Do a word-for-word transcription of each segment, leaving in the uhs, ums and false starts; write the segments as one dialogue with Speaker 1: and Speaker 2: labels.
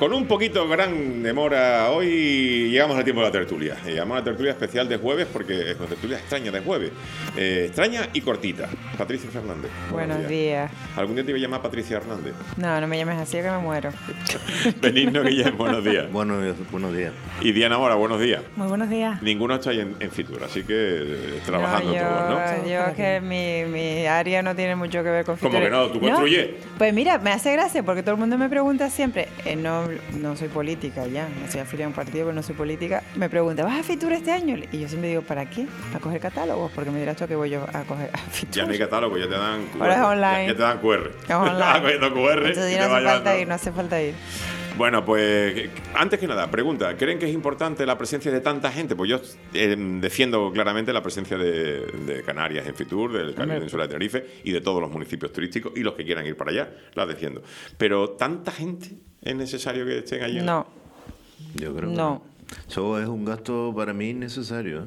Speaker 1: con un poquito gran demora, hoy llegamos al tiempo de la tertulia. Llegamos a la tertulia especial de jueves porque es una tertulia extraña de jueves. Eh, extraña y cortita. Patricia Fernández.
Speaker 2: Buenos, buenos días. días.
Speaker 1: ¿Algún día te iba a llamar Patricia Hernández?
Speaker 2: No, no me llames así que me muero.
Speaker 1: Benigno Guillén, buenos días.
Speaker 3: Buenos, buenos días.
Speaker 1: Y Diana Mora, buenos días.
Speaker 4: Muy buenos días.
Speaker 1: Ninguno está ahí en, en Fitur, así que eh, trabajando
Speaker 2: no, yo,
Speaker 1: todos, ¿no?
Speaker 2: Yo es que mi, mi área no tiene mucho que ver con Fitur.
Speaker 1: ¿Cómo que no? ¿Tú construyes?
Speaker 2: ¿No? Pues mira, me hace gracia porque todo el mundo me pregunta siempre, eh, no, no soy política ya, no soy afiliada a un partido, pero no soy política. Me pregunta, ¿vas a Fitur este año? Y yo siempre digo, ¿para qué? ¿A coger catálogos? Porque me dirás tú que voy yo a coger a Fitur.
Speaker 1: Ya no hay catálogo, ya te dan Q R.
Speaker 2: Ahora es online.
Speaker 1: Ya, ya te dan Q R.
Speaker 2: Es online.
Speaker 1: cogiendo Q R.
Speaker 2: Entonces no hace falta ir, no hace falta ir.
Speaker 1: Bueno, pues antes que nada, pregunta, ¿creen que es importante la presencia de tanta gente? Pues yo eh, defiendo claramente la presencia de, de Canarias en Fitur, del Caribe Peninsular de Tenerife y de todos los municipios turísticos y los que quieran ir para allá, la defiendo. Pero ¿tanta gente es necesario que estén allí?
Speaker 2: No.
Speaker 3: Yo creo que
Speaker 2: no.
Speaker 3: Eso es un gasto para mí innecesario.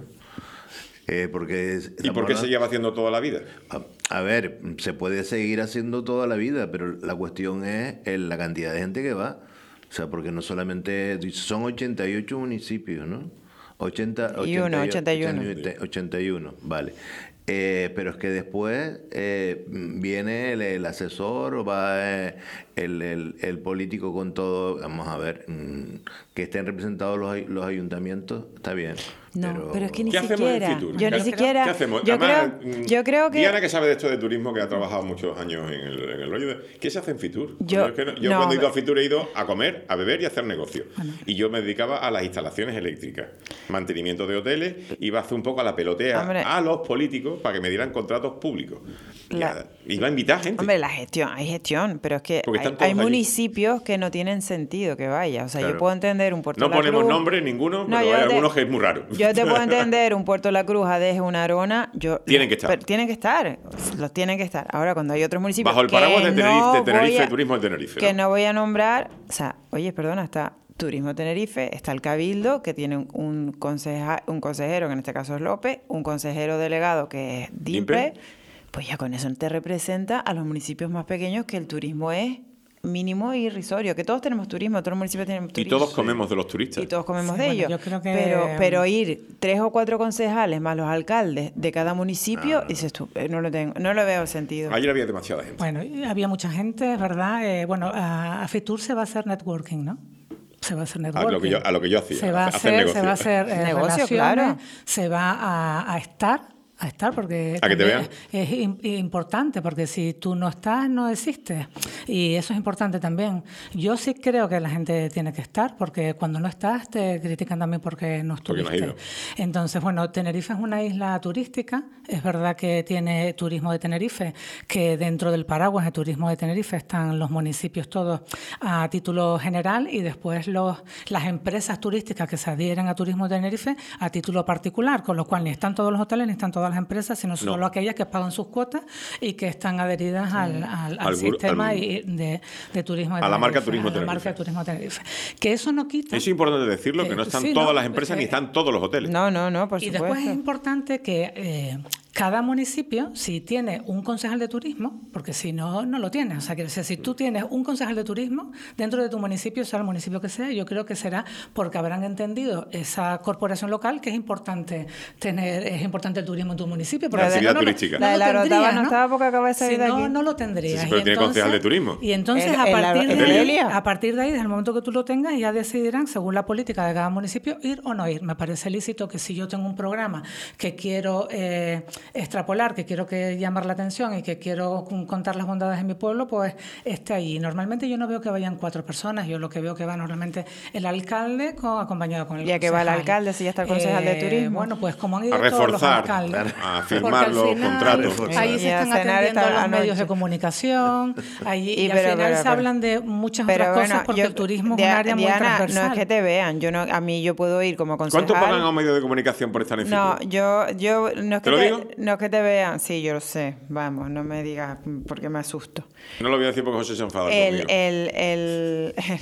Speaker 3: Eh, porque
Speaker 1: ¿Y por qué se lleva haciendo toda la vida?
Speaker 3: A, a ver, se puede seguir haciendo toda la vida, pero la cuestión es el, la cantidad de gente que va. O sea, porque no solamente... Son ochenta y ocho municipios, ¿no? ochenta,
Speaker 2: y uno, ochenta y uno.
Speaker 3: ochenta y uno, vale. Eh, pero es que después eh, viene el, el asesor o va eh, el, el, el político con todo. Vamos a ver, mmm, que estén representados los, los ayuntamientos, está bien.
Speaker 2: No, pero, pero es que ni
Speaker 1: ¿Qué
Speaker 2: siquiera.
Speaker 1: hacemos en
Speaker 2: Yo ni siquiera.
Speaker 1: ¿Qué hacemos?
Speaker 2: Yo,
Speaker 1: Además,
Speaker 2: creo, yo creo que.
Speaker 1: Diana, que sabe de esto de turismo, que ha trabajado muchos años en el, en el rollo de. ¿Qué se hace en Fitur?
Speaker 2: Yo,
Speaker 1: yo, es que no, yo
Speaker 2: no,
Speaker 1: cuando he ido a Fitur he ido a comer, a beber y a hacer negocio.
Speaker 4: Bueno.
Speaker 1: Y yo me dedicaba a las instalaciones eléctricas, mantenimiento de hoteles, iba a hacer un poco a la pelotea
Speaker 2: hombre,
Speaker 1: a los políticos para que me dieran contratos públicos.
Speaker 2: La,
Speaker 1: y iba a invitar gente.
Speaker 2: Hombre, la gestión, hay gestión, pero es que hay, hay municipios que no tienen sentido que vaya. O sea, claro. Yo puedo entender un Puerto
Speaker 1: no
Speaker 2: de la Cruz.
Speaker 1: No ponemos nombre ninguno,
Speaker 2: no,
Speaker 1: pero hay
Speaker 2: te,
Speaker 1: algunos que es muy raro.
Speaker 2: Yo te puedo entender un Puerto de la Cruz, Adeje, una Arona. Yo,
Speaker 1: tienen que estar.
Speaker 2: Pero, tienen que estar. Los tienen que estar. Ahora, cuando hay otros municipios.
Speaker 1: Bajo el paraguas de Tenerife,
Speaker 2: no
Speaker 1: de Tenerife
Speaker 2: a,
Speaker 1: Turismo de Tenerife.
Speaker 2: Que
Speaker 1: ¿no?
Speaker 2: no voy a nombrar. O sea, oye, perdona, está Turismo de Tenerife, está el Cabildo, que tiene un, un, conseja, un consejero, que en este caso es López, un consejero delegado que es Dimpe. Pues ya con eso te representa a los municipios más pequeños que el turismo es mínimo e irrisorio, que todos tenemos turismo, todos los municipios tenemos turismo.
Speaker 1: Y todos comemos de los turistas.
Speaker 2: Y todos comemos
Speaker 4: sí,
Speaker 2: de
Speaker 4: bueno,
Speaker 2: ellos.
Speaker 4: Yo creo que...
Speaker 2: pero, pero ir tres o cuatro concejales más los alcaldes de cada municipio, ah. dices tú, no lo tengo, no lo veo sentido.
Speaker 1: Ayer había demasiada gente.
Speaker 4: Bueno, había mucha gente, es verdad. Eh, bueno, a, a Fitur se va a hacer networking, ¿no? Se va a hacer networking.
Speaker 1: A lo que yo, a lo que yo hacía.
Speaker 4: Se va a hacer, hacer se va a hacer eh,
Speaker 2: negocio, claro.
Speaker 4: Se va a, a estar... a estar porque
Speaker 1: a que te vean.
Speaker 4: Es, es importante, porque si tú no estás no existes, y eso es importante también. Yo sí creo que la gente tiene que estar, porque cuando no estás te critican también porque no estuviste.
Speaker 1: No
Speaker 4: entonces, bueno, Tenerife es una isla turística, es verdad que tiene turismo de Tenerife, que dentro del paraguas de turismo de Tenerife están los municipios todos a título general, y después los, las empresas turísticas que se adhieren a turismo de Tenerife a título particular, con lo cual ni están todos los hoteles ni están todas las empresas, sino solo no. aquellas que pagan sus cuotas y que están adheridas sí. al, al, al, al sistema al, y de, de turismo de
Speaker 1: a
Speaker 4: Tenerife,
Speaker 1: la marca Turismo
Speaker 4: a la
Speaker 1: Tenerife.
Speaker 4: marca Turismo Tenerife. Que eso no quita...
Speaker 1: Es importante decirlo, que, que no están sí, todas no, las empresas eh, ni están todos los hoteles.
Speaker 2: No, no, no, por
Speaker 4: y
Speaker 2: supuesto.
Speaker 4: Y después es importante que... Eh, cada municipio, si tiene un concejal de turismo, porque si no, no lo tiene. O sea, que si tú tienes un concejal de turismo dentro de tu municipio, sea el municipio que sea, yo creo que será porque habrán entendido esa corporación local que es importante tener, es importante el turismo en tu municipio.
Speaker 1: La actividad
Speaker 4: no,
Speaker 1: turística.
Speaker 4: No, no
Speaker 2: la de la Rotava no estaba porque acaba de salir
Speaker 4: si
Speaker 2: de aquí.
Speaker 4: No, no lo tendrías.
Speaker 1: Sí, sí, pero
Speaker 4: y
Speaker 1: tiene
Speaker 4: entonces,
Speaker 1: concejal de turismo.
Speaker 4: Y entonces,
Speaker 2: el,
Speaker 4: a, partir
Speaker 2: el,
Speaker 4: de
Speaker 2: el,
Speaker 4: ahí, a partir de ahí, desde el momento que tú lo tengas, ya decidirán, según la política de cada municipio, ir o no ir. Me parece lícito que si yo tengo un programa que quiero eh, extrapolar, que quiero que llamar la atención y que quiero contar las bondades de mi pueblo, pues esté ahí. Normalmente yo no veo que vayan cuatro personas, yo lo que veo que va normalmente el alcalde con, acompañado con el
Speaker 2: ya
Speaker 4: concejal.
Speaker 2: Que va el alcalde, si ya está el concejal
Speaker 4: eh,
Speaker 2: de turismo.
Speaker 4: Bueno, pues como han ido
Speaker 1: a reforzar,
Speaker 4: todos los alcaldes.
Speaker 1: A firmar los
Speaker 4: final,
Speaker 1: contratos.
Speaker 4: Ahí se están atendiendo los anoche. medios de comunicación, allí, y, y pero, al final pero, se pero, hablan de muchas
Speaker 2: pero,
Speaker 4: otras
Speaker 2: bueno,
Speaker 4: cosas porque
Speaker 2: yo,
Speaker 4: el turismo
Speaker 2: Diana,
Speaker 4: es un área
Speaker 2: Diana,
Speaker 4: muy transversal.
Speaker 2: No es que te vean, yo no, a mí yo puedo ir como concejal.
Speaker 1: ¿Cuánto pagan a un medio de comunicación por estar en Fitur?
Speaker 2: No, yo, yo no es que
Speaker 1: ¿Te lo
Speaker 2: te,
Speaker 1: digo?
Speaker 2: no es que te vean, sí, yo lo sé, vamos, no me digas porque me asusto.
Speaker 1: No lo voy a decir porque José se enfada
Speaker 2: el, el, el, el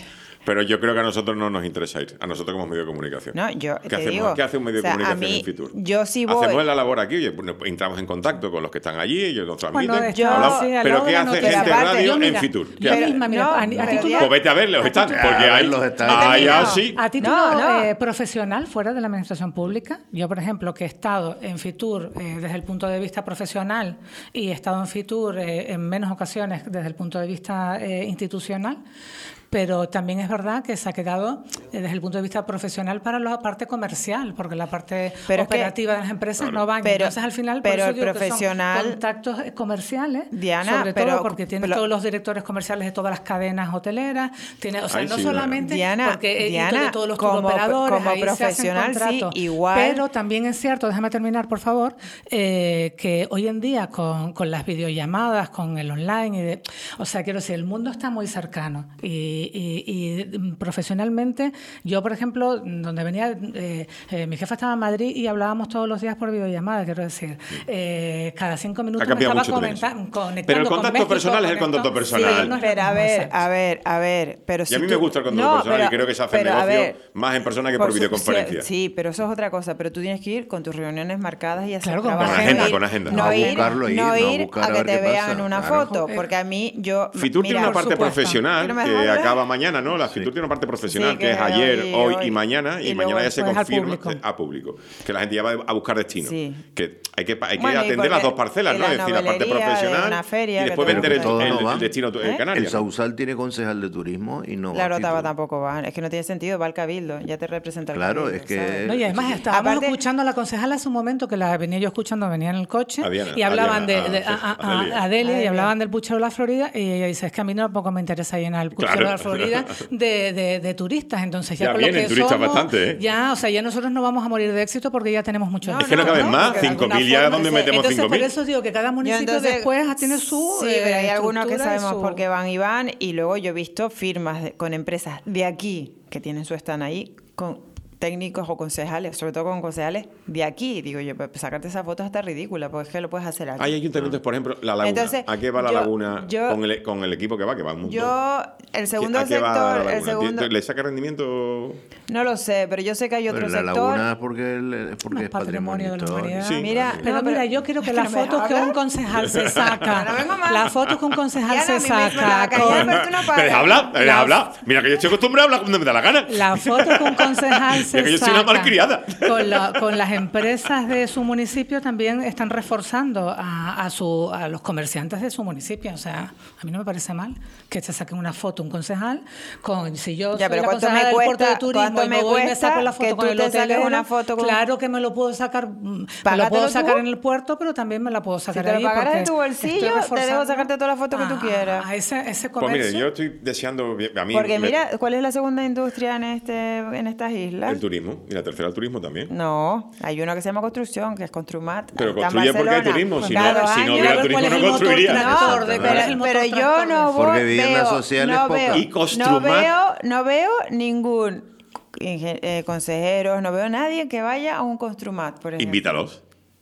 Speaker 1: Pero yo creo que a nosotros no nos interesa ir, a nosotros como medio de comunicación.
Speaker 2: No, yo
Speaker 1: ¿Qué
Speaker 2: te
Speaker 1: hacemos?
Speaker 2: digo,
Speaker 1: ¿Qué hace un medio
Speaker 2: o sea,
Speaker 1: de
Speaker 2: a
Speaker 1: comunicación
Speaker 2: mí,
Speaker 1: en Fitur?
Speaker 2: yo sí voy.
Speaker 1: Hacemos la labor aquí, oye, pues, entramos en contacto con los que están allí, ellos nos transmiten,
Speaker 4: Bueno,
Speaker 2: yo-
Speaker 1: hablamos,
Speaker 4: sí, al
Speaker 1: pero
Speaker 4: lado
Speaker 1: ¿qué
Speaker 4: de la
Speaker 1: hace
Speaker 4: noticia.
Speaker 1: gente
Speaker 2: Pero aparte,
Speaker 1: radio
Speaker 4: yo,
Speaker 1: en
Speaker 4: mira,
Speaker 1: Fitur? ¿Qué
Speaker 4: yo
Speaker 1: hace?
Speaker 4: misma, mira,
Speaker 2: No,
Speaker 4: a, a
Speaker 2: pero
Speaker 4: título,
Speaker 2: ya-
Speaker 1: Pues vete a verlos, están,
Speaker 3: A
Speaker 1: porque hay...
Speaker 3: verlos están.
Speaker 1: Ah, ya
Speaker 2: No.
Speaker 1: sí.
Speaker 4: a título
Speaker 2: No, no.
Speaker 4: eh, profesional, fuera de la administración pública, yo, por ejemplo, que he estado en Fitur eh, desde el punto de vista profesional y he estado en Fitur eh, en menos ocasiones desde el punto de vista eh, institucional, pero también es verdad que se ha quedado eh, desde el punto de vista profesional para la parte comercial, porque la parte
Speaker 2: Pero es que-
Speaker 4: operativa de las empresas no va.
Speaker 2: Pero-
Speaker 4: Entonces, al final, por
Speaker 2: pero
Speaker 4: eso
Speaker 2: el
Speaker 4: digo que son
Speaker 2: profesional-
Speaker 4: contactos eh, comerciales,
Speaker 2: Diana,
Speaker 4: sobre
Speaker 2: pero-
Speaker 4: todo porque tiene
Speaker 2: pero-
Speaker 4: todos los directores comerciales de todas las cadenas hoteleras, tiene, o sea,
Speaker 1: Ahí
Speaker 4: no
Speaker 1: sí,
Speaker 4: solamente
Speaker 2: Diana,
Speaker 4: porque eh, y
Speaker 2: Diana,
Speaker 4: de todos los
Speaker 2: como-
Speaker 4: turoperadores,
Speaker 2: como
Speaker 4: ahí se hacen
Speaker 2: profesional, sí,
Speaker 4: contratos.
Speaker 2: igual.
Speaker 4: Pero también es cierto, déjame terminar, por favor, eh, que hoy en día con, con las videollamadas, con el online, y de, o sea, quiero decir, el mundo está muy cercano y, y- y, mm, profesionalmente, yo, por ejemplo, donde venía, eh, eh, mi jefa estaba en Madrid y hablábamos todos los días por videollamada, quiero decir, eh, cada cinco minutos
Speaker 1: Ha
Speaker 4: me
Speaker 1: cambiado
Speaker 4: estaba
Speaker 1: mucho también
Speaker 4: comenta- conectando
Speaker 1: Pero el
Speaker 4: con
Speaker 1: contacto
Speaker 4: México,
Speaker 1: personal es el
Speaker 4: con esto.
Speaker 1: contacto
Speaker 4: Sí,
Speaker 1: personal.
Speaker 4: no es lo
Speaker 2: Pero a
Speaker 4: mismo,
Speaker 2: ver,
Speaker 4: exacto.
Speaker 2: a ver, a ver, pero
Speaker 1: Y
Speaker 2: si
Speaker 1: a mí
Speaker 2: tú-
Speaker 1: me gusta el contacto
Speaker 2: No,
Speaker 1: personal
Speaker 2: pero-
Speaker 1: y creo que se hace
Speaker 2: pero, a
Speaker 1: negocio
Speaker 2: ver,
Speaker 1: más en persona que por
Speaker 2: su-
Speaker 1: videoconferencia.
Speaker 2: Sí, sí, pero eso es otra cosa. Pero tú tienes que ir con tus reuniones marcadas y hacer
Speaker 4: Claro, con
Speaker 2: trabajo.
Speaker 4: Con
Speaker 2: No
Speaker 1: agenda,
Speaker 2: ir-
Speaker 1: con agenda.
Speaker 2: No,
Speaker 3: No
Speaker 2: ir,
Speaker 3: buscarlo ahí,
Speaker 2: no
Speaker 3: no
Speaker 2: ir
Speaker 3: buscar
Speaker 2: a
Speaker 3: a
Speaker 2: que
Speaker 3: ver
Speaker 2: te
Speaker 3: qué
Speaker 2: vean
Speaker 3: pasa,
Speaker 2: en una
Speaker 3: claro.
Speaker 2: foto. Porque a mí, yo.
Speaker 1: Fitur
Speaker 2: mira,
Speaker 1: tiene una
Speaker 4: por
Speaker 1: parte
Speaker 4: supuesto.
Speaker 1: profesional
Speaker 2: ¿No me
Speaker 1: que
Speaker 2: dejas hablar?
Speaker 1: acaba mañana, ¿no? La Fitur tiene una parte profesional
Speaker 2: Sí,
Speaker 1: que,
Speaker 2: que
Speaker 1: es ayer,
Speaker 2: hoy-
Speaker 1: hoy,
Speaker 2: hoy.
Speaker 1: y mañana, y,
Speaker 2: Y
Speaker 1: mañana
Speaker 2: luego
Speaker 1: ya se
Speaker 4: después al
Speaker 1: confirma
Speaker 4: público.
Speaker 1: eh, a público. Que la gente ya va a buscar destino.
Speaker 2: Sí.
Speaker 1: Que hay que, hay que
Speaker 2: Bueno, y
Speaker 1: atender
Speaker 2: porque-
Speaker 1: las dos parcelas,
Speaker 2: y
Speaker 1: ¿no?
Speaker 2: la
Speaker 1: Es decir, la parte
Speaker 2: novelería de
Speaker 1: profesional
Speaker 2: una feria
Speaker 1: y
Speaker 2: que
Speaker 1: después
Speaker 2: todo-
Speaker 1: vender el,
Speaker 3: Pero que
Speaker 1: el-
Speaker 3: todo no va.
Speaker 1: el destino tu-
Speaker 2: ¿Eh?
Speaker 1: canario.
Speaker 3: El Sausal tiene concejal de turismo y no va
Speaker 2: La
Speaker 3: a
Speaker 2: Rotava
Speaker 3: Fitur.
Speaker 2: tampoco va. Es que no tiene sentido. Va al Cabildo. Ya te representa el
Speaker 3: Claro,
Speaker 2: Cabildo,
Speaker 3: es que-
Speaker 2: ¿sabes?
Speaker 4: No, y además estábamos
Speaker 2: Aparte-
Speaker 4: escuchando a la concejala hace un momento que la venía yo escuchando, venía en el coche
Speaker 1: A Diana,
Speaker 4: y
Speaker 1: a
Speaker 4: hablaban
Speaker 1: Diana,
Speaker 4: de, de-
Speaker 1: a-
Speaker 4: a, a-
Speaker 1: a Delia.
Speaker 4: a Delia y
Speaker 2: Delia.
Speaker 4: hablaban del puchero de la Florida y ella dice, es que a mí tampoco me interesa llenar el puchero
Speaker 1: Claro.
Speaker 4: de la Florida de, de- de turistas, entonces ya,
Speaker 1: Ya
Speaker 4: con lo
Speaker 1: vienen
Speaker 4: que
Speaker 1: turistas
Speaker 4: somos,
Speaker 1: bastante, ¿eh?
Speaker 4: ya, o sea, ya nosotros no vamos a morir de éxito porque ya tenemos mucho
Speaker 2: No,
Speaker 1: Es que no
Speaker 2: no,
Speaker 1: caben
Speaker 2: no,
Speaker 1: más,
Speaker 2: porque de
Speaker 1: cinco
Speaker 4: alguna
Speaker 1: mil ya,
Speaker 4: forma,
Speaker 1: ¿dónde
Speaker 4: sí.
Speaker 1: metemos
Speaker 4: Entonces,
Speaker 1: cinco
Speaker 4: por
Speaker 1: mil?
Speaker 4: eso digo que cada
Speaker 2: Yo
Speaker 4: municipio
Speaker 2: entonces-
Speaker 4: después tiene su
Speaker 2: Sí, pero hay
Speaker 4: eh,
Speaker 2: algunos que
Speaker 4: estructura y
Speaker 2: sabemos
Speaker 4: su-
Speaker 2: por qué van y van. Y luego yo he visto firmas de- con empresas de aquí que tienen su stand ahí, con técnicos o concejales, sobre todo con concejales de aquí. Digo yo, pues sacarte esa foto está ridícula, porque es que lo puedes hacer aquí.
Speaker 1: Hay ayuntamientos, por ejemplo, La Laguna.
Speaker 2: Entonces,
Speaker 1: ¿A qué va La
Speaker 2: yo-
Speaker 1: Laguna
Speaker 2: yo-
Speaker 1: con, el, con el equipo que va? Que va un montón.
Speaker 2: Yo, el segundo
Speaker 1: ¿A qué va La
Speaker 2: sector, el
Speaker 1: Laguna?
Speaker 2: segundo,
Speaker 1: ¿Le saca rendimiento?
Speaker 2: no lo sé, pero yo sé que hay otro
Speaker 3: Pero la
Speaker 2: sector.
Speaker 3: laguna es porque, el- es, porque
Speaker 4: No
Speaker 3: es
Speaker 4: es patrimonio de la
Speaker 3: histórico.
Speaker 4: humanidad.
Speaker 1: Sí.
Speaker 2: Mira,
Speaker 4: Pero
Speaker 2: no,
Speaker 4: mira, yo creo que
Speaker 2: es
Speaker 4: las
Speaker 2: no me
Speaker 4: fotos
Speaker 2: dejas
Speaker 4: que un
Speaker 2: hablar.
Speaker 4: concejal se saca,
Speaker 2: No vengo más.
Speaker 4: las fotos que un concejal
Speaker 2: Diana,
Speaker 4: se
Speaker 2: a mí me- me la
Speaker 4: saca,
Speaker 2: va a callar,
Speaker 4: con-
Speaker 2: pero tú no pagas.
Speaker 1: ¿Me dejas hablar? ¿Me dejas
Speaker 4: La-
Speaker 1: hablar? Mira que yo estoy acostumbrado a hablar cuando me da la gana.
Speaker 4: la foto que un concejal se
Speaker 1: Mira que yo soy una
Speaker 4: saca
Speaker 1: malcriada.
Speaker 4: con, la- con las empresas de su municipio también están reforzando a, a, su, a los comerciantes de su municipio. O sea, a mí no me parece mal que se saquen una foto un concejal con, si yo
Speaker 2: Ya,
Speaker 4: soy
Speaker 2: pero
Speaker 4: la
Speaker 2: ¿cuánto
Speaker 4: concejala
Speaker 2: me
Speaker 4: del
Speaker 2: cuesta-
Speaker 4: puerto de turismo
Speaker 2: cuánto
Speaker 4: y
Speaker 2: me
Speaker 4: me voy y me
Speaker 2: cuesta
Speaker 4: saco la
Speaker 2: que
Speaker 4: foto
Speaker 2: tú
Speaker 4: con el
Speaker 2: te saques
Speaker 4: hotelero,
Speaker 2: una foto con-
Speaker 4: claro que me lo puedo sacar, mm, me lo
Speaker 2: Págatelo
Speaker 4: puedo sacar
Speaker 2: tú.
Speaker 4: en el puerto, pero también me la puedo
Speaker 2: Si
Speaker 4: sacar
Speaker 2: te lo
Speaker 4: ahí
Speaker 2: pagaras de
Speaker 4: porque
Speaker 2: tu
Speaker 4: estoy
Speaker 2: bolsillo, te dejo
Speaker 4: reforzando
Speaker 2: sacarte todas las fotos que tú
Speaker 4: a-
Speaker 2: quieras.
Speaker 4: A ese, ese
Speaker 1: Pues
Speaker 4: comercio.
Speaker 1: mire, yo estoy deseando... A mí
Speaker 2: Porque
Speaker 1: me-
Speaker 2: mira, ¿cuál es la segunda industria en este en estas islas?
Speaker 1: el turismo. Y la tercera, el turismo también.
Speaker 2: No, hay uno que se llama construcción, que es Construmat.
Speaker 1: Pero
Speaker 2: está en
Speaker 1: construye porque hay
Speaker 2: Barcelona.
Speaker 1: turismo. Si
Speaker 2: Cada
Speaker 1: no,
Speaker 2: dos
Speaker 1: si no
Speaker 2: años.
Speaker 1: hubiera
Speaker 4: A ver
Speaker 1: turismo,
Speaker 4: cuál es
Speaker 1: no
Speaker 4: el motor
Speaker 1: construiría.
Speaker 4: tractor
Speaker 2: No,
Speaker 4: de-
Speaker 2: pero,
Speaker 4: cuál es el motor
Speaker 2: pero yo
Speaker 4: tractor de-
Speaker 2: no voy,
Speaker 3: Porque viviendas
Speaker 2: veo,
Speaker 3: sociales
Speaker 2: no
Speaker 3: pocas.
Speaker 2: veo,
Speaker 1: Y Construmat.
Speaker 2: no veo, no veo ningún ingen- eh, consejero, no veo nadie que vaya a un Construmat, por ejemplo.
Speaker 1: Invítalos.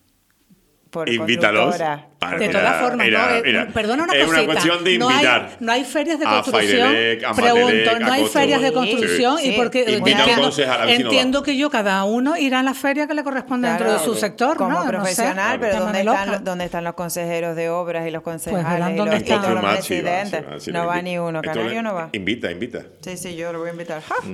Speaker 2: Por
Speaker 1: Invítalos.
Speaker 2: constructora.
Speaker 1: Para-
Speaker 4: De
Speaker 1: mira,
Speaker 4: todas formas,
Speaker 1: mira,
Speaker 4: no, eh,
Speaker 1: mira.
Speaker 4: perdona una
Speaker 1: es
Speaker 4: cosita.
Speaker 1: una cuestión de
Speaker 4: no hay-
Speaker 1: invitar.
Speaker 4: No hay, ferias de
Speaker 1: a
Speaker 4: construcción.
Speaker 1: Fairelec, a
Speaker 4: Pregunto,
Speaker 1: Matelec,
Speaker 4: no
Speaker 1: a
Speaker 4: hay
Speaker 1: Constru-
Speaker 4: ferias de
Speaker 1: Sí.
Speaker 4: construcción
Speaker 2: Sí.
Speaker 4: y porque
Speaker 1: Invita a un
Speaker 4: entiendo,
Speaker 1: concejal, a ver si no
Speaker 4: entiendo
Speaker 1: va.
Speaker 4: que yo cada uno irá a la feria que le corresponde
Speaker 2: Claro,
Speaker 4: dentro de su sector,
Speaker 2: como
Speaker 4: ¿no? No sé.
Speaker 2: profesional, pero
Speaker 4: Llámame
Speaker 2: ¿dónde
Speaker 4: loca.
Speaker 2: están, los- ¿dónde están los consejeros de obras y los concejales
Speaker 4: verán
Speaker 2: y
Speaker 4: dónde
Speaker 2: los, y
Speaker 4: están.
Speaker 2: todos los
Speaker 1: Construmat sí va,
Speaker 2: presidentes?
Speaker 1: sí va, sí
Speaker 2: no
Speaker 1: le
Speaker 2: va
Speaker 1: invita.
Speaker 2: ni uno,
Speaker 1: Esto
Speaker 2: Canario
Speaker 1: le-
Speaker 2: no va.
Speaker 1: Invita, invita.
Speaker 2: Sí, sí, yo lo voy a invitar. ¡Ja!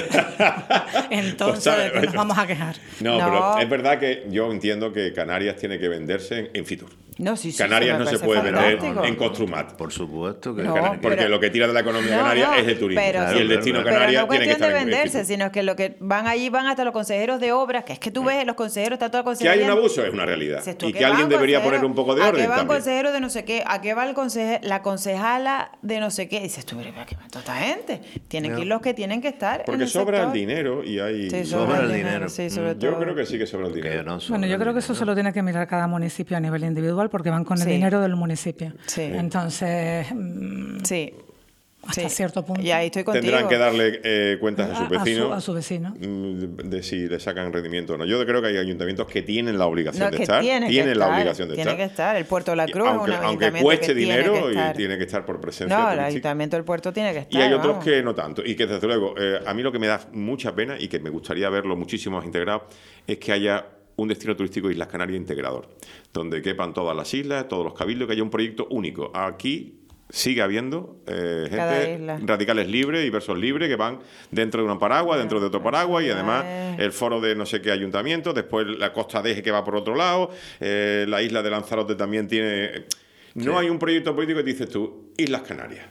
Speaker 4: Entonces, ¿de qué nos vamos a quejar?
Speaker 1: No,
Speaker 2: No.
Speaker 1: pero es verdad que yo entiendo que Canarias tiene que venderse en, en Fitur.
Speaker 2: No, sí, sí,
Speaker 1: Canarias
Speaker 2: eso me
Speaker 1: no se
Speaker 2: parece
Speaker 1: puede vender
Speaker 2: fantástico.
Speaker 1: en Construmat.
Speaker 3: Por supuesto que
Speaker 2: No,
Speaker 1: Cana- porque
Speaker 2: pero-
Speaker 1: lo que tira de la economía de
Speaker 2: No,
Speaker 1: Canarias
Speaker 2: no,
Speaker 1: es el turismo.
Speaker 2: pero-
Speaker 1: y el
Speaker 3: Claro,
Speaker 1: destino
Speaker 3: claro.
Speaker 2: Pero
Speaker 1: Canarias
Speaker 2: no
Speaker 1: tiene que
Speaker 2: cuestión
Speaker 1: estar
Speaker 2: de
Speaker 1: en- en
Speaker 2: venderse,
Speaker 1: Fitur.
Speaker 2: sino que lo que van allí van hasta los consejeros de obras, que es que tú ves los consejeros, está toda la
Speaker 1: Que hay
Speaker 2: consejería.
Speaker 1: un abuso es una realidad.
Speaker 2: Dices tú, ¿a
Speaker 1: Y
Speaker 2: qué
Speaker 1: que alguien
Speaker 2: van
Speaker 1: debería
Speaker 2: consejeros?
Speaker 1: poner un poco de
Speaker 2: ¿A
Speaker 1: orden
Speaker 2: qué van
Speaker 1: también.
Speaker 2: consejeros de no sé qué? ¿A qué va el conseje- la concejala de no sé qué? Dices tú, pero ¿a qué va toda esta gente? Tienen que ir los que tienen que estar en
Speaker 1: Porque
Speaker 2: el
Speaker 1: sobra el
Speaker 2: sector.
Speaker 1: dinero y hay...
Speaker 2: Sí,
Speaker 3: Sobra el dinero.
Speaker 2: Sí, sobre
Speaker 1: Yo
Speaker 2: todo.
Speaker 1: creo que sí que sobra el
Speaker 3: Que
Speaker 1: dinero.
Speaker 3: no
Speaker 4: Bueno, yo
Speaker 3: sobra
Speaker 4: creo que eso se lo tiene que mirar cada municipio a nivel individual porque van con el
Speaker 2: Sí.
Speaker 4: dinero del municipio.
Speaker 2: Sí.
Speaker 4: Entonces, mm,
Speaker 2: Sí.
Speaker 4: hasta
Speaker 2: Sí.
Speaker 4: cierto punto.
Speaker 2: Y ahí estoy contigo.
Speaker 1: Tendrán que darle eh, cuentas a,
Speaker 4: A-
Speaker 1: sus
Speaker 4: a su-
Speaker 1: vecinos
Speaker 4: a su vecino.
Speaker 1: mm, de si le sacan rendimiento o no. Yo creo que hay ayuntamientos que tienen la obligación
Speaker 2: No,
Speaker 1: de
Speaker 2: que
Speaker 1: estar.
Speaker 2: tiene que
Speaker 1: tienen la
Speaker 2: estar,
Speaker 1: obligación de
Speaker 2: tiene
Speaker 1: estar.
Speaker 2: que estar. El Puerto de la
Speaker 1: Y
Speaker 2: Cruz es un
Speaker 1: aunque, aunque
Speaker 2: ayuntamiento
Speaker 1: cueste
Speaker 2: que tiene
Speaker 1: dinero
Speaker 2: que
Speaker 1: y
Speaker 2: estar.
Speaker 1: tiene que estar por presencia
Speaker 2: No, el
Speaker 1: turística.
Speaker 2: ayuntamiento del puerto tiene que estar.
Speaker 1: Y hay otros
Speaker 2: vamos.
Speaker 1: que no tanto. Y que desde luego, eh, a mí lo que me da mucha pena y que me gustaría verlo muchísimo más integrado es que haya un destino turístico Islas Canarias integrador, donde quepan todas las islas, todos los cabildos, que haya un proyecto único. Aquí sigue habiendo eh,
Speaker 2: Cada
Speaker 1: gente,
Speaker 2: isla.
Speaker 1: radicales libres y versos libres que van dentro de un paraguas, dentro de otro paraguas, y además
Speaker 2: Eh.
Speaker 1: el foro de no sé qué ayuntamiento, después la Costa de Eje que va por otro lado, eh, la isla de Lanzarote también tiene... No hay un proyecto político que dices tú, Islas Canarias.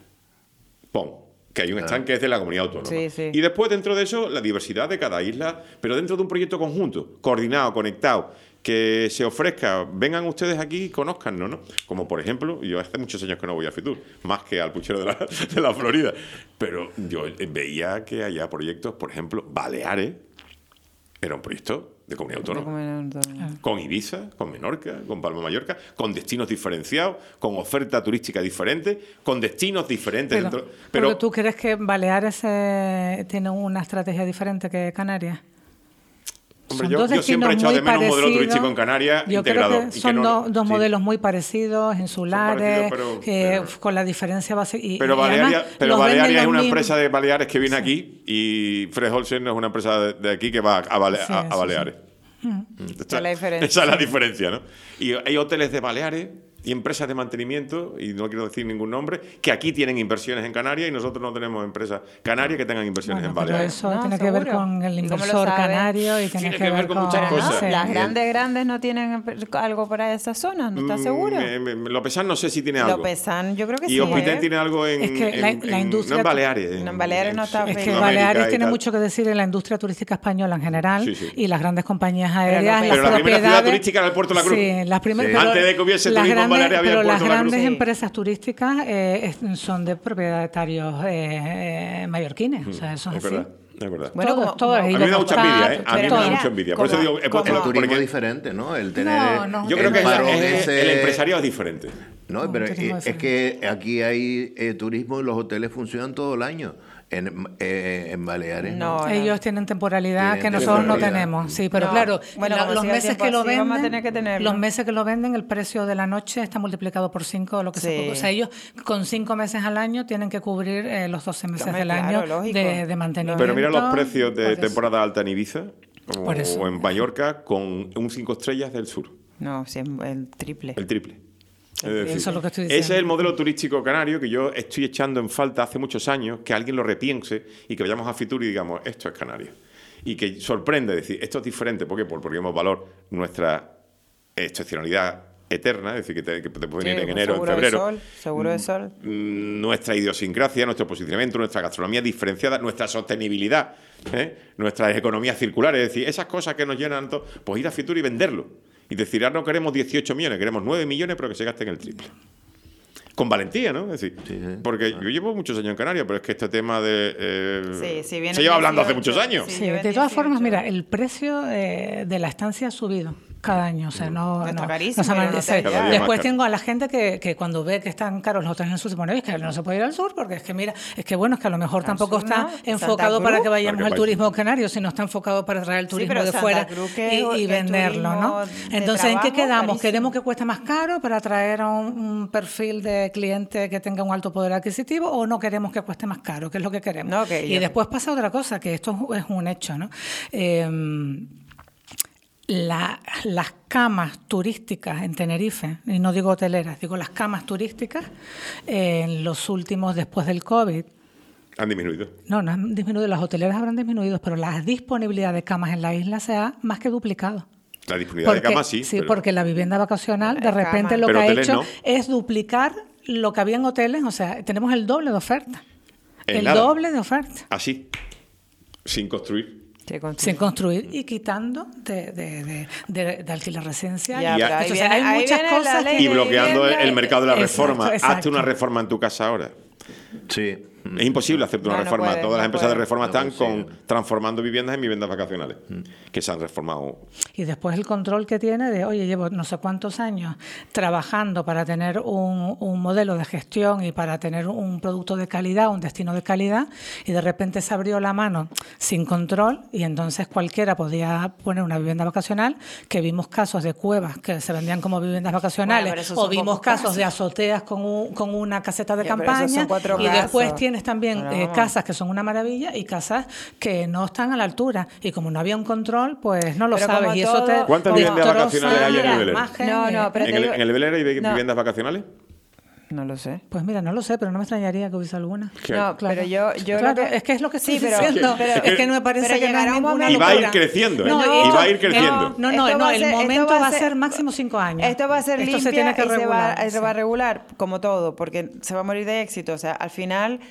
Speaker 1: Pon. Que hay un stand que es de la comunidad autónoma.
Speaker 2: Sí, sí.
Speaker 1: Y después, dentro de eso, la diversidad de cada isla, pero dentro de un proyecto conjunto, coordinado, conectado, que se ofrezca, vengan ustedes aquí y conózcannos, ¿no? Como por ejemplo, yo hace muchos años que no voy a Fitur, más que al puchero de la, de la Florida, pero yo veía que haya proyectos, por ejemplo, Baleares, era un proyecto de comunidad
Speaker 2: De
Speaker 1: autónoma.
Speaker 2: comer autónoma.
Speaker 1: Con Ibiza, con Menorca, con Palma de Mallorca, con destinos diferenciados, con oferta turística diferente, con destinos diferentes.
Speaker 4: Pero,
Speaker 1: dentro,
Speaker 4: pero
Speaker 1: pero
Speaker 4: ¿tú crees que Baleares eh, tiene una estrategia diferente que Canarias?
Speaker 1: Hombre,
Speaker 4: Son
Speaker 1: yo,
Speaker 4: dos
Speaker 1: yo siempre he
Speaker 4: destinos
Speaker 1: echado de
Speaker 4: muy
Speaker 1: menos un modelo
Speaker 4: parecidos.
Speaker 1: turístico en Canarias
Speaker 4: Yo
Speaker 1: integrador.
Speaker 4: creo
Speaker 1: y
Speaker 4: que
Speaker 1: que
Speaker 4: son
Speaker 1: no-
Speaker 4: do- dos
Speaker 1: sí.
Speaker 4: modelos muy parecidos, insulares,
Speaker 1: parecidos, pero-
Speaker 4: que,
Speaker 1: pero-
Speaker 4: con la diferencia base. Y,
Speaker 1: Pero
Speaker 4: y
Speaker 1: Balearia,
Speaker 4: además
Speaker 1: pero
Speaker 4: los venden
Speaker 1: Balearia es
Speaker 4: los
Speaker 1: una
Speaker 4: mismos.
Speaker 1: empresa de Baleares que viene aquí y Fred Olsen no es una empresa de, de aquí que va a, Bale-
Speaker 4: Sí,
Speaker 1: a- a
Speaker 4: sí,
Speaker 1: Baleares.
Speaker 2: Esa es la diferencia.
Speaker 1: Esa es la diferencia, ¿no? Y hay hoteles de Baleares y empresas de mantenimiento, y no quiero decir ningún nombre, que aquí tienen inversiones en Canarias y nosotros no tenemos empresas canarias que tengan inversiones
Speaker 4: Bueno,
Speaker 1: en
Speaker 4: pero
Speaker 1: Baleares.
Speaker 4: eso
Speaker 2: No,
Speaker 4: tiene que ver
Speaker 2: seguro.
Speaker 4: con el
Speaker 2: ¿Y cómo lo
Speaker 4: inversor
Speaker 2: sabes?
Speaker 4: canario y tiene, que, ver con
Speaker 1: muchas
Speaker 2: Pero no,
Speaker 1: cosas.
Speaker 2: las
Speaker 1: Sí.
Speaker 2: grandes grandes no tienen algo para esa zona, ¿no estás
Speaker 1: Mm,
Speaker 2: seguro?
Speaker 1: eh, eh, Lopesan no sé si tiene algo.
Speaker 2: Lopesan, yo creo que
Speaker 1: y
Speaker 2: sí.
Speaker 1: Hospiten
Speaker 2: ¿eh?
Speaker 1: tiene algo en,
Speaker 4: Es que la-
Speaker 1: en-
Speaker 4: la
Speaker 1: en-
Speaker 4: industria-
Speaker 1: no en Baleares.
Speaker 2: No, en Baleares no está
Speaker 4: Es que
Speaker 2: Sudamérica
Speaker 4: Baleares
Speaker 1: y
Speaker 4: tiene
Speaker 1: tal.
Speaker 4: mucho que decir en la industria turística española en general
Speaker 1: Sí, sí.
Speaker 4: y las grandes compañías
Speaker 2: Pero
Speaker 4: aéreas.
Speaker 2: no-
Speaker 4: las
Speaker 1: Pero la primera ciudad
Speaker 4: propiedades-
Speaker 1: turística era el Puerto de la Cruz.
Speaker 4: Sí, las primeras.
Speaker 3: Sí.
Speaker 4: pero
Speaker 1: Antes de que hubiese
Speaker 4: las
Speaker 1: turismo en
Speaker 4: grandes-
Speaker 1: Baleares había el
Speaker 4: pero
Speaker 1: Puerto de la
Speaker 4: las
Speaker 1: Cruz.
Speaker 4: grandes
Speaker 2: Sí.
Speaker 4: empresas turísticas eh, es- son de propietarios eh, eh, mallorquines. O sea, eso es
Speaker 1: Es
Speaker 4: así.
Speaker 1: verdad, es verdad.
Speaker 2: Bueno,
Speaker 4: Todos,
Speaker 2: como-
Speaker 4: todos.
Speaker 2: como-
Speaker 4: Y
Speaker 1: A mí me da
Speaker 4: los
Speaker 1: mucha envidia, ¿eh?
Speaker 4: contratos,
Speaker 1: A mí me da
Speaker 4: todo.
Speaker 1: mucha envidia. Por eso
Speaker 2: como-
Speaker 1: digo, es
Speaker 2: como-
Speaker 1: por-
Speaker 3: El turismo
Speaker 1: porque
Speaker 3: es diferente, ¿no? El tener
Speaker 4: No,
Speaker 3: el-
Speaker 4: no.
Speaker 1: yo creo
Speaker 3: el
Speaker 1: que es-
Speaker 3: parón
Speaker 1: es-
Speaker 3: ese-
Speaker 1: el empresariado es diferente.
Speaker 3: No,
Speaker 4: No,
Speaker 3: pero
Speaker 4: un turismo
Speaker 3: es, es que aquí hay eh, turismo y los hoteles funcionan todo el año. En, eh, en Baleares no.
Speaker 2: No,
Speaker 4: Ellos tienen temporalidad
Speaker 3: Tienen
Speaker 4: que nosotros no
Speaker 3: temporalidad.
Speaker 4: tenemos. Sí, pero
Speaker 2: No.
Speaker 4: claro,
Speaker 2: Bueno,
Speaker 4: la-
Speaker 2: como
Speaker 4: los
Speaker 2: siga el
Speaker 4: meses
Speaker 2: tiempo
Speaker 4: que lo
Speaker 2: así, vamos a
Speaker 4: venden,
Speaker 2: tener que tenerlo.
Speaker 4: los meses que lo venden, el precio de la noche está multiplicado por cinco, lo que
Speaker 2: Sí.
Speaker 4: se, o sea, ellos con cinco meses al año tienen que cubrir eh, los doce meses
Speaker 2: Hombre,
Speaker 4: del
Speaker 2: claro,
Speaker 4: año
Speaker 2: lógico.
Speaker 4: de, de mantenimiento.
Speaker 1: Pero mira los precios de
Speaker 4: Por eso.
Speaker 1: temporada alta en Ibiza o,
Speaker 4: Por eso.
Speaker 1: o en Mallorca con un cinco estrellas del sur,
Speaker 2: No, sí, es el triple.
Speaker 1: el triple. Es decir,
Speaker 4: Eso es lo que estoy
Speaker 1: ese
Speaker 4: diciendo.
Speaker 1: es el modelo turístico canario que yo estoy echando en falta hace muchos años, que alguien lo repiense y que vayamos a Fitur y digamos, esto es Canarias. Y que sorprende decir, esto es diferente. ¿Por qué? Porque hemos valor nuestra excepcionalidad eterna, es decir, que te, que te puede venir
Speaker 2: Sí,
Speaker 1: en enero, en
Speaker 2: seguro de
Speaker 1: febrero.
Speaker 2: sol, seguro de sol.
Speaker 1: Mm, Nuestra idiosincrasia, nuestro posicionamiento, nuestra gastronomía diferenciada, nuestra sostenibilidad, ¿eh? Nuestras economías circulares, es decir, esas cosas que nos llenan todo, pues ir a Fitur y venderlo. Y decir, ah, no queremos dieciocho millones, queremos nueve millones, pero que se gasten el triple. Con valentía, ¿no? Es decir,
Speaker 3: Sí, sí.
Speaker 1: porque yo llevo muchos años en Canarias, pero es que este tema de... eh,
Speaker 2: Sí, sí, viene
Speaker 1: se lleva hablando hace
Speaker 2: dieciocho,
Speaker 1: muchos años.
Speaker 2: sí.
Speaker 4: Sí,
Speaker 2: yo
Speaker 4: de
Speaker 2: en
Speaker 4: todas formas,
Speaker 2: dieciocho.
Speaker 4: mira, el precio eh, de la estancia ha subido cada año, o sea, no...
Speaker 2: Está
Speaker 4: no-
Speaker 2: carísimo
Speaker 4: no se
Speaker 2: ir a un
Speaker 4: man-
Speaker 2: hotel
Speaker 4: se-
Speaker 2: ya.
Speaker 1: Cada día
Speaker 4: Después
Speaker 1: más
Speaker 4: tengo a la gente que, que cuando ve que están caros los hoteles en el sur, se pone, "Oye, es que no se puede ir al sur, porque es que mira, es que bueno, es que a lo mejor tampoco
Speaker 2: sur
Speaker 4: está
Speaker 2: no, Santa
Speaker 4: enfocado
Speaker 2: Cruz.
Speaker 4: para que vayamos
Speaker 1: Para que
Speaker 4: al
Speaker 1: vaya.
Speaker 4: turismo canario, sino está enfocado para traer el
Speaker 2: Sí,
Speaker 4: turismo
Speaker 2: pero
Speaker 4: de
Speaker 2: Santa
Speaker 4: fuera
Speaker 2: Cruz que
Speaker 4: y, y
Speaker 2: es
Speaker 4: venderlo, ¿no?
Speaker 2: turismo de
Speaker 4: Entonces, ¿en qué
Speaker 2: trabajo
Speaker 4: quedamos?
Speaker 2: carísimo.
Speaker 4: ¿Queremos que cueste más caro para atraer a un, un perfil de cliente que tenga un alto poder adquisitivo o no queremos que cueste más caro? ¿Qué es lo que queremos?
Speaker 2: No, que
Speaker 4: y
Speaker 2: yo-
Speaker 4: después pasa otra cosa, que esto es un hecho, ¿no? Eh, la- las camas turísticas en Tenerife, y no digo hoteleras, digo las camas turísticas, eh, en los últimos, después del COVID,
Speaker 1: Han disminuido.
Speaker 4: no, no han disminuido, las hoteleras habrán disminuido, pero la disponibilidad de camas en la isla se ha más que duplicado.
Speaker 1: La disponibilidad de camas sí. pero-
Speaker 4: porque la vivienda vacacional de
Speaker 2: Las
Speaker 4: repente
Speaker 2: camas.
Speaker 4: lo
Speaker 1: Pero
Speaker 4: que ha
Speaker 1: hoteles
Speaker 4: hecho
Speaker 1: no.
Speaker 4: es duplicar lo que había en hoteles, o sea, tenemos el doble de oferta.
Speaker 1: En
Speaker 4: el
Speaker 1: nada.
Speaker 4: doble de oferta.
Speaker 1: Así, sin construir.
Speaker 2: Sí, con-
Speaker 4: Sin construir y quitando de, de, de, de, de alquiler residencial.
Speaker 2: Ya,
Speaker 1: Y
Speaker 2: pero
Speaker 1: a-
Speaker 2: ahí
Speaker 4: Entonces,
Speaker 2: viene-
Speaker 4: hay
Speaker 2: ahí
Speaker 4: muchas
Speaker 2: viene la
Speaker 4: cosas
Speaker 2: ley
Speaker 4: que-
Speaker 1: Y
Speaker 2: de
Speaker 1: bloqueando el,
Speaker 2: vivienda.
Speaker 1: el mercado de la
Speaker 4: Exacto,
Speaker 1: reforma. Hazte
Speaker 4: exacto.
Speaker 1: una reforma en tu casa ahora.
Speaker 3: Sí.
Speaker 1: Es imposible hacer una
Speaker 2: No, no
Speaker 1: reforma.
Speaker 2: puede,
Speaker 1: Todas las
Speaker 2: no
Speaker 1: empresas de
Speaker 2: puede.
Speaker 1: reforma
Speaker 3: No
Speaker 1: están
Speaker 3: consiguen.
Speaker 1: con, transformando viviendas en viviendas vacacionales, que se han reformado.
Speaker 4: Y después el control que tiene de, oye, llevo no sé cuántos años trabajando para tener un, un modelo de gestión y para tener un producto de calidad, un destino de calidad, y de repente se abrió la mano sin control y entonces cualquiera podía poner una vivienda vacacional, que vimos casos de cuevas que se vendían como viviendas vacacionales,
Speaker 2: Bueno, pero esos
Speaker 4: o
Speaker 2: son
Speaker 4: vimos
Speaker 2: pocos
Speaker 4: casos,
Speaker 2: casos.
Speaker 4: de azoteas con, un- con una caseta de
Speaker 2: Ya, pero esos
Speaker 4: campaña,
Speaker 2: son cuatro
Speaker 4: y después
Speaker 2: casos.
Speaker 4: tienes también
Speaker 2: Pero
Speaker 4: eh,
Speaker 2: vamos.
Speaker 4: casas que son una maravilla y casas que no están a la altura, y como no había un control, pues no lo
Speaker 2: Pero
Speaker 4: sabes,
Speaker 2: como
Speaker 4: y eso te
Speaker 2: todo-
Speaker 1: ¿Cuántas
Speaker 2: como-
Speaker 1: viviendas
Speaker 4: destroza
Speaker 1: vacacionales hay en el
Speaker 4: la
Speaker 1: velero?
Speaker 4: imagen,
Speaker 2: No, no,
Speaker 4: eh,
Speaker 2: pero
Speaker 1: ¿En
Speaker 2: te
Speaker 1: el,
Speaker 2: digo-
Speaker 1: en el velero hay vi-
Speaker 2: no.
Speaker 1: viviendas vacacionales?
Speaker 2: No lo sé.
Speaker 4: Pues mira, no lo sé, pero no me extrañaría que hubiese alguna.
Speaker 1: ¿Qué?
Speaker 2: No,
Speaker 4: Claro.
Speaker 2: pero yo, yo
Speaker 4: Claro,
Speaker 2: lo que...
Speaker 4: es que es lo que estoy
Speaker 2: Sí, pero-
Speaker 4: diciendo.
Speaker 2: pero-
Speaker 4: es que no me parece
Speaker 2: pero
Speaker 4: que no es
Speaker 2: llegará un
Speaker 4: ninguna
Speaker 2: momento-
Speaker 1: Y va a ir
Speaker 4: locura.
Speaker 1: creciendo, ¿eh?
Speaker 4: No,
Speaker 1: Y
Speaker 4: esto-
Speaker 1: va a ir creciendo.
Speaker 4: No, no,
Speaker 2: Esto
Speaker 4: no,
Speaker 2: va a
Speaker 4: el
Speaker 2: ser- esto
Speaker 4: momento
Speaker 2: va a
Speaker 4: va a
Speaker 2: ser-
Speaker 4: ser máximo cinco años.
Speaker 2: Esto va a ser
Speaker 4: Esto
Speaker 2: limpia
Speaker 4: se tiene que
Speaker 2: y se va,
Speaker 4: regular.
Speaker 2: se va a
Speaker 4: sí.
Speaker 2: regular, como todo, porque se va a morir de éxito. O sea, al final,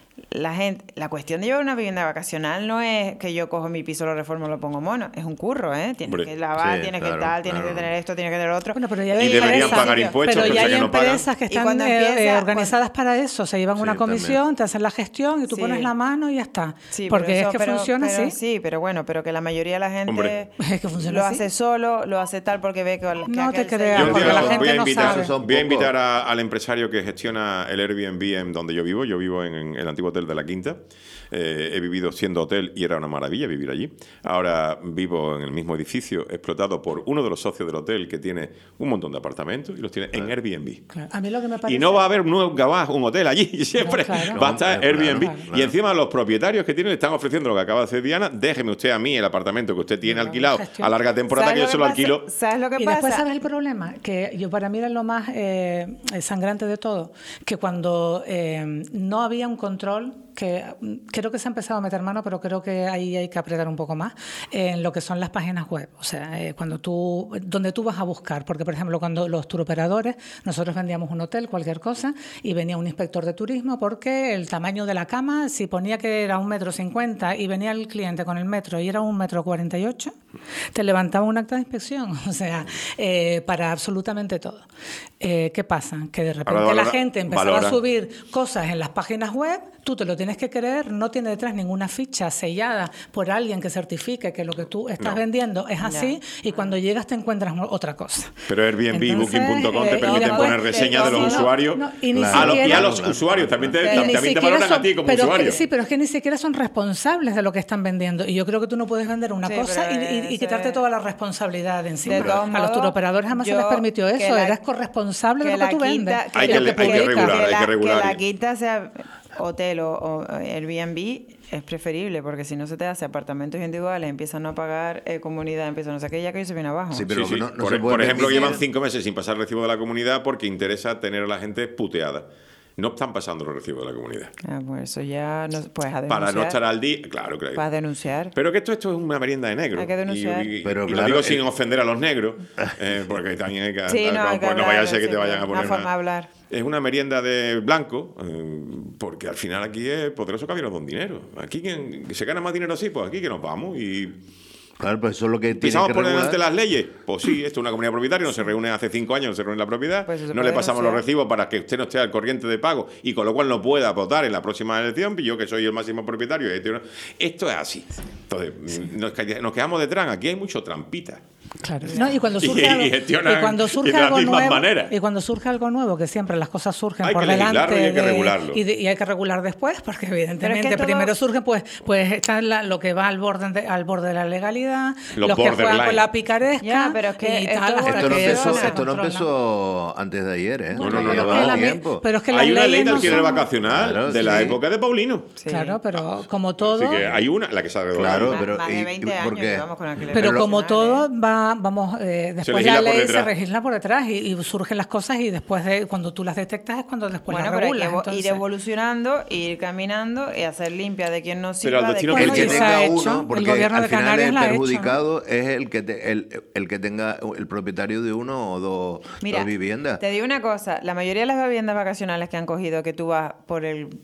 Speaker 2: la gente, la cuestión de llevar una vivienda vacacional no es que yo cojo mi piso, lo reformo, lo pongo mono. Es un curro, ¿eh? Tienes
Speaker 1: Hombre,
Speaker 2: que lavar,
Speaker 3: sí,
Speaker 2: tienes
Speaker 3: claro,
Speaker 2: que tal, tienes
Speaker 3: claro.
Speaker 2: que tener esto, tienes que tener otro.
Speaker 4: Bueno, pero ya
Speaker 1: Y
Speaker 4: hay
Speaker 1: deberían
Speaker 4: empresas-
Speaker 1: pagar impuestos,
Speaker 4: pero
Speaker 1: cosa
Speaker 4: ya hay
Speaker 1: que no pagan.
Speaker 4: empresas que
Speaker 2: Y
Speaker 4: están
Speaker 2: cuando
Speaker 4: eh,
Speaker 2: empieza-
Speaker 4: eh, organizadas para eso, se llevan
Speaker 3: Sí,
Speaker 4: una comisión,
Speaker 3: también.
Speaker 4: te hacen la gestión y tú
Speaker 2: Sí.
Speaker 4: pones la mano y ya está.
Speaker 2: Sí,
Speaker 4: Porque
Speaker 2: pero
Speaker 4: es
Speaker 2: eso-
Speaker 4: que
Speaker 2: pero-
Speaker 4: funciona
Speaker 2: pero
Speaker 4: así.
Speaker 2: Sí, pero bueno, pero que la mayoría de la gente
Speaker 1: Hombre.
Speaker 4: Es que funciona
Speaker 2: lo
Speaker 4: así.
Speaker 2: hace solo, lo hace tal porque ve que, que
Speaker 4: No te
Speaker 2: aquel se-
Speaker 4: creas,
Speaker 1: Yo un
Speaker 4: porque
Speaker 1: día
Speaker 4: la
Speaker 1: voy
Speaker 4: gente
Speaker 1: a
Speaker 4: no
Speaker 1: invitar,
Speaker 4: sabe.
Speaker 3: Son
Speaker 1: voy a
Speaker 3: pocos.
Speaker 1: invitar a- al empresario que gestiona el Airbnb en donde yo vivo. Yo vivo en, en el antiguo hotel de la Quinta. Eh, he vivido siendo hotel y era una maravilla vivir allí. Ahora vivo en el mismo edificio explotado por uno de los socios del hotel que tiene un montón de apartamentos y los tiene en Airbnb.
Speaker 4: Claro. A mí lo que me parece...
Speaker 1: Y no va a haber nunca más un hotel allí, siempre
Speaker 4: No, claro.
Speaker 1: va a estar
Speaker 3: No, claro,
Speaker 1: Airbnb.
Speaker 3: claro.
Speaker 1: Y encima los propietarios que tienen le están ofreciendo lo que acaba de hacer Diana, déjeme usted a mí el apartamento que usted tiene
Speaker 4: Claro,
Speaker 1: alquilado
Speaker 4: gestión.
Speaker 1: a larga temporada
Speaker 2: ¿Sabes
Speaker 1: que yo
Speaker 2: lo
Speaker 1: se lo
Speaker 2: pasa?
Speaker 1: alquilo.
Speaker 2: ¿Sabes lo que
Speaker 4: Y
Speaker 2: pasa?
Speaker 4: después, ¿sabes el problema? Que yo para mí era lo más eh, sangrante de todo, que cuando eh, no había un control, que mm, creo que se ha empezado a meter mano, pero creo que ahí hay que apretar un poco más, en lo que son las páginas web. O sea, eh, cuando tú, donde tú vas a buscar, porque por ejemplo, cuando los turoperadores, nosotros vendíamos un hotel, cualquier cosa, y venía un inspector de turismo porque el tamaño de la cama, si ponía que era un metro cincuenta y venía el cliente con el metro y era un metro cuarenta y ocho, te levantaba un acta de inspección, o sea, eh, para absolutamente todo. Eh, ¿Qué pasa? Que de repente
Speaker 1: Ahora valora-
Speaker 4: la gente empezaba
Speaker 1: valora.
Speaker 4: a subir cosas en las páginas web, tú te lo tienes que creer, no tiene detrás ninguna ficha sellada por alguien que certifique que lo que tú estás
Speaker 1: No.
Speaker 4: vendiendo es así, y cuando llegas te encuentras otra cosa.
Speaker 1: Pero Airbnb y
Speaker 4: Entonces,
Speaker 1: Booking punto com
Speaker 4: eh,
Speaker 1: te
Speaker 4: y
Speaker 1: permiten
Speaker 4: después-
Speaker 1: poner reseñas de los
Speaker 4: no,
Speaker 1: usuarios
Speaker 4: no, y ni
Speaker 3: Claro.
Speaker 1: a los- y a
Speaker 4: siquiera-
Speaker 1: los usuarios. También te,
Speaker 4: Y ni
Speaker 1: también te
Speaker 4: siquiera
Speaker 1: valoran a
Speaker 4: son-
Speaker 1: ti como
Speaker 4: pero
Speaker 1: usuario.
Speaker 4: que- sí, pero es que ni siquiera son responsables de lo que están vendiendo. Y yo creo que tú no puedes vender una
Speaker 2: Sí,
Speaker 4: cosa y,
Speaker 2: pero
Speaker 4: y- y
Speaker 2: ese-
Speaker 4: quitarte toda la responsabilidad de encima.
Speaker 2: De todos
Speaker 4: A los
Speaker 2: modos,
Speaker 4: turoperadores jamás se
Speaker 2: yo-
Speaker 4: les permitió
Speaker 2: que
Speaker 4: eso.
Speaker 2: la-
Speaker 4: Eres corresponsable de lo que
Speaker 2: la
Speaker 4: tú vendes.
Speaker 2: quinta-
Speaker 1: Hay
Speaker 2: lo
Speaker 1: que- hay que
Speaker 2: publica.
Speaker 1: regular, hay
Speaker 2: la-
Speaker 1: que regular.
Speaker 2: Que la quinta sea hotel o, o Airbnb es preferible, porque si no se te hace apartamentos individuales, empiezan no a pagar eh, comunidad, empiezan no sé qué, ya que se viene abajo.
Speaker 3: Sí, pero
Speaker 1: Sí, sí.
Speaker 3: no- no
Speaker 1: por
Speaker 3: se puede
Speaker 1: por ejemplo,
Speaker 3: permitir-
Speaker 1: llevan cinco meses sin pasar recibo de la comunidad porque interesa tener a la gente puteada. No están pasando los recibos de la comunidad.
Speaker 2: Ah, pues eso ya no puedes a denunciar.
Speaker 1: Para no estar al día, claro, claro.
Speaker 2: Para denunciar.
Speaker 1: Pero que esto, esto es una merienda de negro.
Speaker 2: Hay que denunciar.
Speaker 1: Y, y-
Speaker 3: Pero
Speaker 1: y lo
Speaker 3: claro,
Speaker 1: digo
Speaker 3: el-
Speaker 1: sin ofender a los negros, eh, porque también hay que...
Speaker 2: Sí, no, hay que
Speaker 1: pues no vaya a ser
Speaker 2: hablar,
Speaker 1: que te
Speaker 2: sí,
Speaker 1: vayan a
Speaker 2: una
Speaker 1: poner...
Speaker 2: forma de hablar.
Speaker 1: Es una merienda de blanco, eh, porque al final aquí es poderoso caballero don dinero. Aquí quien se gana más dinero así, pues aquí que nos vamos y...
Speaker 3: Claro, pues eso es lo que tiene
Speaker 1: ¿Pisamos
Speaker 3: que
Speaker 1: por
Speaker 3: regular.
Speaker 1: delante las leyes? Pues sí, esto es una comunidad propietaria, no se reúne hace cinco años, no se reúne la propiedad,
Speaker 2: Pues eso se
Speaker 1: no le
Speaker 2: puede
Speaker 1: pasamos los
Speaker 2: denunciar.
Speaker 1: recibos para que usted no esté al corriente de pago y con lo cual no pueda votar en la próxima elección, y yo que soy el máximo propietario. Esto es así. Entonces, nos, ca- nos quedamos detrás, aquí hay mucho trampita.
Speaker 4: Claro. No, y cuando
Speaker 1: Y-
Speaker 4: surge
Speaker 1: y
Speaker 4: algo,
Speaker 1: gestionan
Speaker 4: y cuando
Speaker 1: y
Speaker 4: surge
Speaker 1: de las
Speaker 4: algo
Speaker 1: mismas
Speaker 4: nuevo,
Speaker 1: maneras.
Speaker 4: y cuando surge algo nuevo, que siempre las cosas surgen
Speaker 1: Hay
Speaker 4: por
Speaker 1: que legislarlo
Speaker 4: delante
Speaker 1: y hay que
Speaker 4: de-
Speaker 1: regularlo.
Speaker 4: y, de- y hay que regular después, porque evidentemente
Speaker 2: todo-
Speaker 4: primero surge pues pues está la- lo que va al borde de, al borde de la legalidad,
Speaker 1: Los
Speaker 4: los, que juegan
Speaker 1: borderline.
Speaker 4: con la picaresca,
Speaker 2: Ya, pero es que
Speaker 4: y
Speaker 2: esto-
Speaker 4: tal, hasta
Speaker 3: Esto no
Speaker 4: que
Speaker 3: empezó,
Speaker 4: eso se
Speaker 3: esto no
Speaker 4: controla.
Speaker 3: empezó antes de ayer, ¿eh?
Speaker 1: No, no, no,
Speaker 3: Ya
Speaker 1: no,
Speaker 3: lleva
Speaker 1: no.
Speaker 4: La ley-
Speaker 3: tiempo.
Speaker 4: pero es que las
Speaker 1: Hay una ley
Speaker 4: leyes
Speaker 1: de
Speaker 4: no
Speaker 1: alquiler
Speaker 4: son-
Speaker 1: vacacional
Speaker 3: Claro,
Speaker 1: de la
Speaker 3: sí.
Speaker 1: época de Paulino.
Speaker 2: Sí.
Speaker 4: Claro, pero como todo,
Speaker 1: Así que hay una, la que se ha redondeado.
Speaker 3: Claro,
Speaker 2: Más-
Speaker 3: pero
Speaker 2: más
Speaker 3: y-
Speaker 2: de veinte
Speaker 3: y-
Speaker 2: años
Speaker 3: ¿por qué?
Speaker 2: llevamos con alquiler
Speaker 4: pero
Speaker 3: Pero-
Speaker 4: como
Speaker 2: vacacional,
Speaker 4: todo
Speaker 2: ¿eh?
Speaker 4: va, vamos, eh, después
Speaker 1: legisla
Speaker 4: la
Speaker 1: por
Speaker 4: ley se
Speaker 1: detrás.
Speaker 4: legisla por detrás y, y surgen las cosas y después de cuando tú las detectas es cuando después
Speaker 2: Bueno,
Speaker 4: las
Speaker 2: pero hay que
Speaker 4: regulas.
Speaker 2: evo-
Speaker 4: entonces.
Speaker 2: ir evolucionando, ir caminando y hacer limpia de quien no
Speaker 1: Pero
Speaker 2: sirva.
Speaker 1: al
Speaker 2: de
Speaker 1: destino
Speaker 2: quien
Speaker 3: El
Speaker 1: que
Speaker 3: que
Speaker 2: no
Speaker 4: se
Speaker 2: sirva.
Speaker 4: ha
Speaker 3: tenga
Speaker 4: hecho,
Speaker 3: uno,
Speaker 4: el
Speaker 3: porque
Speaker 4: gobierno
Speaker 3: al
Speaker 4: de
Speaker 3: final
Speaker 4: Canarias
Speaker 3: el
Speaker 4: la ha hecho, ¿no?
Speaker 3: perjudicado es el que te- el, el que tenga el propietario de uno o dos,
Speaker 2: Mira,
Speaker 3: dos viviendas.
Speaker 2: te digo una cosa, la mayoría de las viviendas vacacionales que han cogido, que tú vas por el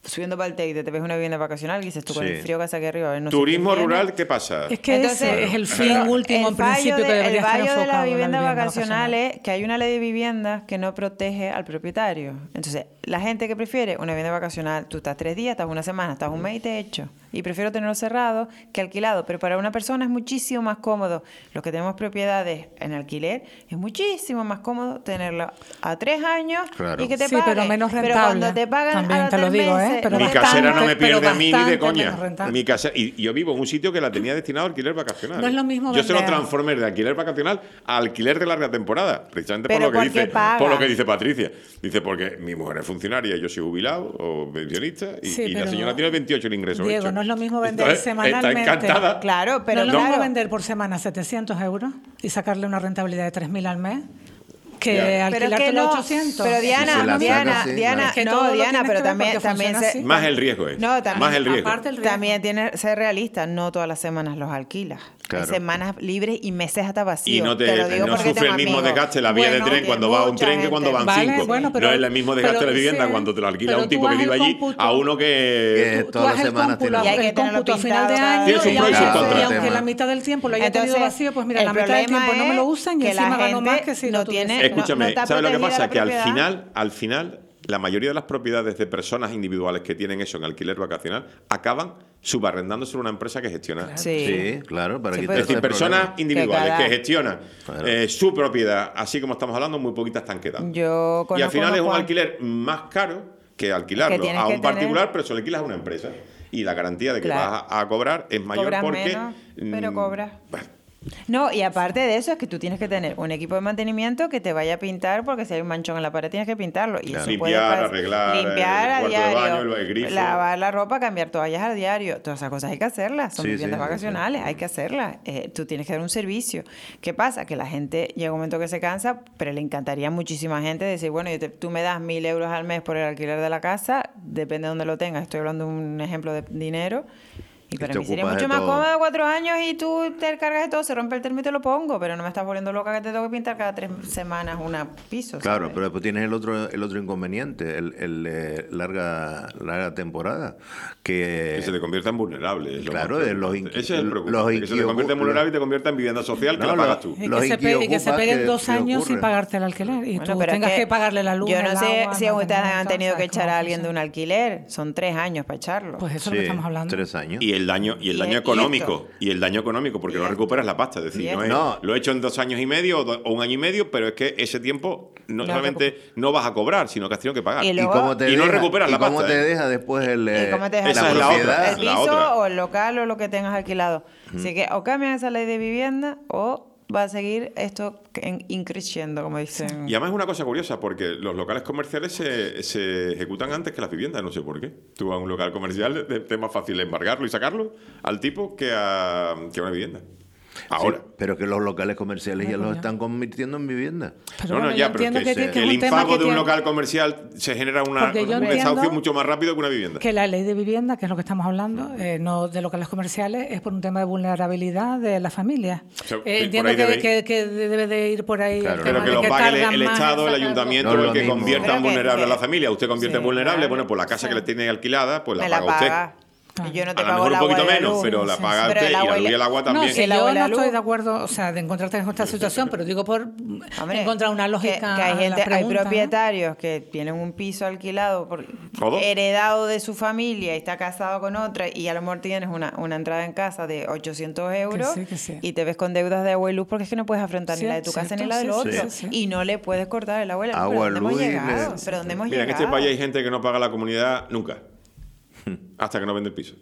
Speaker 2: subiendo para el Teide, te ves una vivienda vacacional y dices tú, con
Speaker 3: Sí.
Speaker 2: el frío que hace aquí arriba. a ver, no sé
Speaker 1: Turismo
Speaker 2: quién viene.
Speaker 1: rural, ¿qué pasa?
Speaker 4: Es que
Speaker 2: Entonces,
Speaker 4: ese es el fin
Speaker 2: pero
Speaker 4: último,
Speaker 2: el
Speaker 4: en principio,
Speaker 2: fallo
Speaker 4: que
Speaker 2: de-
Speaker 4: debería
Speaker 2: El
Speaker 4: estar
Speaker 2: fallo de
Speaker 4: enfocado
Speaker 2: la
Speaker 4: en la
Speaker 2: vivienda
Speaker 4: vivienda
Speaker 2: vacacional
Speaker 4: vacacional.
Speaker 2: es que hay una ley de vivienda que no protege al propietario. Entonces, la gente que prefiere una vivienda vacacional, tú estás tres días, estás una semana, estás un mes y te hecho. Y prefiero tenerlo cerrado que alquilado. Pero para una persona es muchísimo más cómodo. Los que tenemos propiedades en alquiler, es muchísimo más cómodo tenerlo a tres años
Speaker 3: Claro.
Speaker 2: y que te
Speaker 4: Sí,
Speaker 2: paguen.
Speaker 4: pero menos
Speaker 2: Pero
Speaker 4: rentable.
Speaker 2: cuando te pagan
Speaker 4: También
Speaker 2: a los
Speaker 4: te lo
Speaker 2: tres
Speaker 4: digo, ¿eh?
Speaker 2: meses,
Speaker 4: Pero
Speaker 1: Mi
Speaker 2: no te
Speaker 1: casera
Speaker 2: pagan.
Speaker 1: no me
Speaker 4: pero
Speaker 1: pierde a mí ni de
Speaker 4: bastante
Speaker 1: coña.
Speaker 4: menos rentable.
Speaker 1: Mi casa, y, y yo vivo en un sitio que la tenía destinado a alquiler vacacional.
Speaker 4: No es lo mismo
Speaker 1: Yo se lo
Speaker 4: vender-
Speaker 1: transformé de alquiler vacacional a alquiler de larga temporada, precisamente por
Speaker 2: Pero
Speaker 1: lo que
Speaker 2: porque
Speaker 1: dice,
Speaker 2: paga.
Speaker 1: por lo que dice Patricia. Dice porque mi mujer es funcionaria, yo soy jubilado o pensionista y,
Speaker 4: Sí,
Speaker 1: y la
Speaker 4: pero,
Speaker 1: señora tiene veintiocho el ingreso
Speaker 4: Diego,
Speaker 1: hecho.
Speaker 4: no es lo mismo vender
Speaker 1: Entonces,
Speaker 4: semanalmente.
Speaker 1: Está encantada.
Speaker 2: Claro, pero
Speaker 4: no es lo
Speaker 2: claro.
Speaker 4: mismo vender por semana setecientos euros y sacarle una rentabilidad de tres mil al mes que
Speaker 1: Ya.
Speaker 2: Pero es que
Speaker 4: alquilártelo
Speaker 2: no,
Speaker 4: ochocientos.
Speaker 2: pero
Speaker 3: Si
Speaker 2: Diana,
Speaker 3: se la
Speaker 2: Diana,
Speaker 3: saca, sí,
Speaker 2: Diana,
Speaker 3: claro.
Speaker 4: Es que
Speaker 2: no,
Speaker 4: todo lo
Speaker 2: Diana,
Speaker 4: tienes
Speaker 2: pero
Speaker 4: que ver
Speaker 2: también,
Speaker 4: porque
Speaker 2: también
Speaker 4: funciona
Speaker 2: se,
Speaker 4: así.
Speaker 1: Más el riesgo es.
Speaker 2: No, también-
Speaker 1: Más el riesgo.
Speaker 4: aparte el riesgo.
Speaker 2: también tiene que ser realista, no todas las semanas los alquilas.
Speaker 3: Claro.
Speaker 2: Hay semanas libres y meses hasta vacíos.
Speaker 1: Y no, te,
Speaker 2: lo digo
Speaker 1: no
Speaker 2: porque
Speaker 1: sufre
Speaker 2: tengo
Speaker 1: el mismo
Speaker 2: amigos.
Speaker 1: desgaste la vía
Speaker 4: Bueno,
Speaker 1: de tren
Speaker 2: que
Speaker 1: cuando va a un
Speaker 2: mucha
Speaker 1: tren que cuando
Speaker 2: gente-
Speaker 1: van
Speaker 4: Vale,
Speaker 1: cinco.
Speaker 4: bueno, pero-
Speaker 1: no es el mismo desgaste de la
Speaker 4: pero
Speaker 1: vivienda
Speaker 4: sí,
Speaker 1: cuando te lo alquila
Speaker 4: pero
Speaker 1: un
Speaker 4: tú
Speaker 1: tipo que
Speaker 4: haz
Speaker 1: vive
Speaker 4: el
Speaker 1: allí
Speaker 4: cómputo.
Speaker 1: a uno que...
Speaker 3: Que
Speaker 4: Tú
Speaker 3: todas
Speaker 4: haz
Speaker 3: las
Speaker 4: el
Speaker 3: semanas
Speaker 4: cómpulo,
Speaker 2: Y hay que
Speaker 4: el
Speaker 2: tenerlo
Speaker 4: cómputo a final de
Speaker 2: pintado
Speaker 4: año
Speaker 1: Tienes un
Speaker 4: y
Speaker 1: pro y
Speaker 4: aunque-
Speaker 1: un contra.
Speaker 4: y aunque
Speaker 3: Tema.
Speaker 4: la mitad del tiempo lo haya tenido
Speaker 2: Entonces,
Speaker 4: vacío, pues mira,
Speaker 2: el
Speaker 4: la mitad del
Speaker 2: problema
Speaker 4: tiempo no me lo
Speaker 2: es
Speaker 4: usan y
Speaker 2: que la
Speaker 4: encima gano más
Speaker 2: gente
Speaker 4: que si
Speaker 2: no
Speaker 4: lo
Speaker 2: tiene-
Speaker 4: tuviese.
Speaker 2: no-
Speaker 1: Escúchame,
Speaker 2: está
Speaker 1: ¿sabes lo que
Speaker 2: protegida
Speaker 1: pasa?
Speaker 2: la
Speaker 1: Que al
Speaker 2: propiedad.
Speaker 1: final, al final, la mayoría de las propiedades de personas individuales que tienen eso en alquiler vacacional acaban subarrendándose a una empresa que gestiona.
Speaker 2: Sí.
Speaker 3: Sí, claro, para
Speaker 2: Sí,
Speaker 3: quitar
Speaker 2: pero-
Speaker 1: Es decir,
Speaker 3: ese
Speaker 1: personas
Speaker 3: problema.
Speaker 1: individuales
Speaker 2: Que
Speaker 1: que,
Speaker 2: cada-
Speaker 1: gestionan
Speaker 3: Claro.
Speaker 1: eh, su propiedad, así como estamos hablando, muy poquitas están quedando.
Speaker 2: Yo
Speaker 1: Y al
Speaker 2: conozco
Speaker 1: final
Speaker 2: unos
Speaker 1: es un
Speaker 2: cuantos.
Speaker 1: alquiler más caro que alquilarlo
Speaker 2: Que tienes
Speaker 1: a
Speaker 2: que
Speaker 1: un
Speaker 2: tener-
Speaker 1: particular, pero se lo alquilas a una empresa. Y la garantía de que
Speaker 2: Claro.
Speaker 1: vas a, a cobrar es mayor
Speaker 2: Cobras
Speaker 1: porque...
Speaker 2: menos, pero
Speaker 1: mm,
Speaker 2: cobras.
Speaker 1: bueno,
Speaker 2: No, y aparte de eso es que tú tienes que tener un equipo de mantenimiento que te vaya a pintar porque si hay un manchón en la pared tienes que pintarlo. Y
Speaker 3: Claro.
Speaker 2: eso
Speaker 1: Limpiar,
Speaker 2: puede pas-
Speaker 1: arreglar,
Speaker 2: limpiar
Speaker 1: el
Speaker 2: a
Speaker 1: cuarto de
Speaker 2: diario,
Speaker 1: baño, el- el grifo.
Speaker 2: lavar la ropa, cambiar toallas a diario. Todas esas cosas hay que hacerlas. Son
Speaker 3: Sí,
Speaker 2: viviendas
Speaker 3: sí, sí,
Speaker 2: vacacionales, hay que hacerlas. Eh, tú tienes que dar un servicio. ¿Qué pasa? Que la gente llega un momento que se cansa, pero le encantaría a muchísima gente decir, bueno, yo te- tú me das mil euros al mes por el alquiler de la casa, depende de dónde lo tengas. Estoy hablando de un ejemplo de dinero. Y
Speaker 3: Y
Speaker 2: para
Speaker 3: te
Speaker 2: mí sería
Speaker 3: ocupas de
Speaker 2: mucho más
Speaker 3: todo.
Speaker 2: cómodo cuatro años y tú te cargas de todo, se rompe el termo y te lo pongo, pero no me estás volviendo loca que te tengo que pintar cada tres semanas una piso.
Speaker 3: Claro,
Speaker 2: ¿sabes?
Speaker 3: pero después tienes el otro el otro inconveniente, el, el eh, larga larga temporada, que,
Speaker 1: que se te convierta en vulnerable. es lo
Speaker 3: Claro,
Speaker 1: más
Speaker 3: de los
Speaker 1: preocupante.
Speaker 3: inqui-
Speaker 1: Ese es el
Speaker 3: los
Speaker 1: preocupante. Que se te
Speaker 3: inquiocu-
Speaker 1: convierta en vulnerable y
Speaker 3: los-
Speaker 1: te convierta en vivienda social que
Speaker 3: No,
Speaker 1: la pagas
Speaker 3: lo-
Speaker 1: tú.
Speaker 4: Y
Speaker 3: Los
Speaker 4: que, se pe- y que se
Speaker 3: inquiocupas
Speaker 4: peguen
Speaker 3: que-
Speaker 4: dos
Speaker 3: que
Speaker 4: años sin
Speaker 3: ocurren.
Speaker 4: pagarte el alquiler y
Speaker 2: Bueno,
Speaker 4: tú
Speaker 2: pero es
Speaker 4: tengas que,
Speaker 2: que
Speaker 4: pagarle la luz,
Speaker 2: Yo no
Speaker 4: el
Speaker 2: sé
Speaker 4: agua,
Speaker 2: si
Speaker 4: el
Speaker 2: ustedes han
Speaker 4: mantenimiento,
Speaker 2: tenido que
Speaker 4: ¿sabes
Speaker 2: echar
Speaker 4: cómo
Speaker 2: a alguien de
Speaker 4: funciona?
Speaker 2: un alquiler. Son tres años para echarlo.
Speaker 4: Pues eso es lo
Speaker 3: Sí,
Speaker 4: que estamos hablando.
Speaker 3: tres años.
Speaker 1: Y el daño, y el
Speaker 2: Y
Speaker 1: daño
Speaker 2: el- y
Speaker 1: económico. Y, el daño económico, porque
Speaker 2: Y
Speaker 1: no
Speaker 2: esto.
Speaker 1: recuperas la pasta. Es decir,
Speaker 2: Y
Speaker 1: no
Speaker 2: esto.
Speaker 1: es,
Speaker 3: No.
Speaker 1: lo he hecho en dos años y medio o, do- o un año y medio, pero es que ese tiempo no,
Speaker 2: No
Speaker 1: solamente no vas a cobrar, sino que has tenido que pagar.
Speaker 2: Y
Speaker 3: ¿Y
Speaker 2: luego-
Speaker 3: cómo te
Speaker 1: y no
Speaker 3: deja,
Speaker 1: recuperas
Speaker 3: y
Speaker 1: la
Speaker 3: cómo
Speaker 1: pasta,
Speaker 3: te
Speaker 1: eh?
Speaker 3: deja después el,
Speaker 2: ¿Y
Speaker 3: eh,
Speaker 2: cómo te deja
Speaker 1: Esa
Speaker 3: la
Speaker 1: es la
Speaker 3: propiedad?
Speaker 1: otra.
Speaker 2: el
Speaker 1: la
Speaker 2: piso
Speaker 1: otra.
Speaker 2: o el local o lo que tengas alquilado? Así que o cambian esa ley de vivienda o va a seguir esto en- increciendo, como dicen.
Speaker 1: Y además es una cosa curiosa, porque los locales comerciales se, se ejecutan antes que las viviendas, no sé por qué. Tú a un local comercial es es más fácil embargarlo y sacarlo al tipo que a, que a una vivienda. Ahora.
Speaker 3: Sí, pero que los locales comerciales ya
Speaker 4: Bueno,
Speaker 3: los
Speaker 4: ya.
Speaker 3: están convirtiendo en vivienda.
Speaker 4: Pero
Speaker 1: no, no,
Speaker 4: bueno, yo
Speaker 1: ya, pero es
Speaker 4: entiendo
Speaker 1: que,
Speaker 4: que,
Speaker 1: se-
Speaker 4: tiene-
Speaker 1: que
Speaker 4: es
Speaker 1: el
Speaker 4: un tema
Speaker 1: impago
Speaker 4: que
Speaker 1: de un
Speaker 4: tiene-
Speaker 1: local comercial se genera una,
Speaker 4: Porque yo
Speaker 1: un
Speaker 4: entiendo
Speaker 1: desahucio mucho más rápido que una vivienda.
Speaker 4: que la ley de vivienda, que es lo que estamos hablando, eh, no de locales comerciales, es por un tema de vulnerabilidad de las familias.
Speaker 1: sea,
Speaker 4: Eh,
Speaker 1: sí,
Speaker 4: entiendo
Speaker 1: por ahí
Speaker 4: que,
Speaker 1: debe
Speaker 4: que- que debe de ir por ahí
Speaker 3: Claro.
Speaker 4: el
Speaker 1: Pero
Speaker 4: tema
Speaker 1: que
Speaker 4: de
Speaker 1: lo
Speaker 4: que
Speaker 1: pague el,
Speaker 4: tardan
Speaker 1: el
Speaker 4: más en
Speaker 1: Estado, el
Speaker 4: sacarlo.
Speaker 1: ayuntamiento,
Speaker 3: No es
Speaker 1: el
Speaker 3: lo
Speaker 1: que
Speaker 3: mismo.
Speaker 1: convierta
Speaker 2: Creo
Speaker 1: en
Speaker 2: que-
Speaker 1: vulnerable a
Speaker 2: que-
Speaker 1: la familia. Usted convierte
Speaker 2: sí,
Speaker 1: en vulnerable,
Speaker 2: claro.
Speaker 1: bueno, pues la casa que le tiene alquilada, pues la
Speaker 2: me
Speaker 1: paga
Speaker 2: la
Speaker 1: usted.
Speaker 2: paga. Y yo no te
Speaker 1: A lo
Speaker 2: pago
Speaker 1: mejor
Speaker 2: el
Speaker 1: un
Speaker 2: agua
Speaker 1: poquito
Speaker 2: y la
Speaker 1: menos,
Speaker 2: luz.
Speaker 1: pero la
Speaker 4: sí,
Speaker 1: paga
Speaker 2: sí. Pero
Speaker 1: usted
Speaker 2: el
Speaker 1: y la
Speaker 2: agua y
Speaker 1: luz y
Speaker 2: la-
Speaker 1: el agua
Speaker 4: No,
Speaker 1: también.
Speaker 4: si
Speaker 2: El agua
Speaker 4: yo
Speaker 2: y la
Speaker 4: no estoy
Speaker 2: luz.
Speaker 4: de acuerdo, o sea, de encontrarte en esta situación, pero digo por
Speaker 2: Hombre,
Speaker 4: encontrar una lógica.
Speaker 2: que, que hay
Speaker 4: a la
Speaker 2: gente, hay
Speaker 4: pregunta, ¿no?
Speaker 2: propietarios que tienen un piso alquilado por,
Speaker 1: ¿Todo?
Speaker 2: heredado de su familia y está casado con otra y a lo mejor tienes una, una entrada en casa de ochocientos euros
Speaker 4: sí, que sí.
Speaker 2: y te ves con deudas de agua y luz porque es que no puedes afrontar
Speaker 4: Sí,
Speaker 2: ni la de tu casa
Speaker 4: cierto,
Speaker 2: ni la del
Speaker 4: sí,
Speaker 2: otro
Speaker 3: sí,
Speaker 4: sí.
Speaker 2: y no le puedes cortar el agua y la luz.
Speaker 3: Agua,
Speaker 2: ¿Pero dónde
Speaker 3: luz y
Speaker 2: hemos llegado?
Speaker 3: le-
Speaker 2: ¿Pero dónde hemos
Speaker 1: Mira, en
Speaker 2: llegado?
Speaker 1: este país hay gente que no paga la comunidad nunca. Hasta que no vende el piso.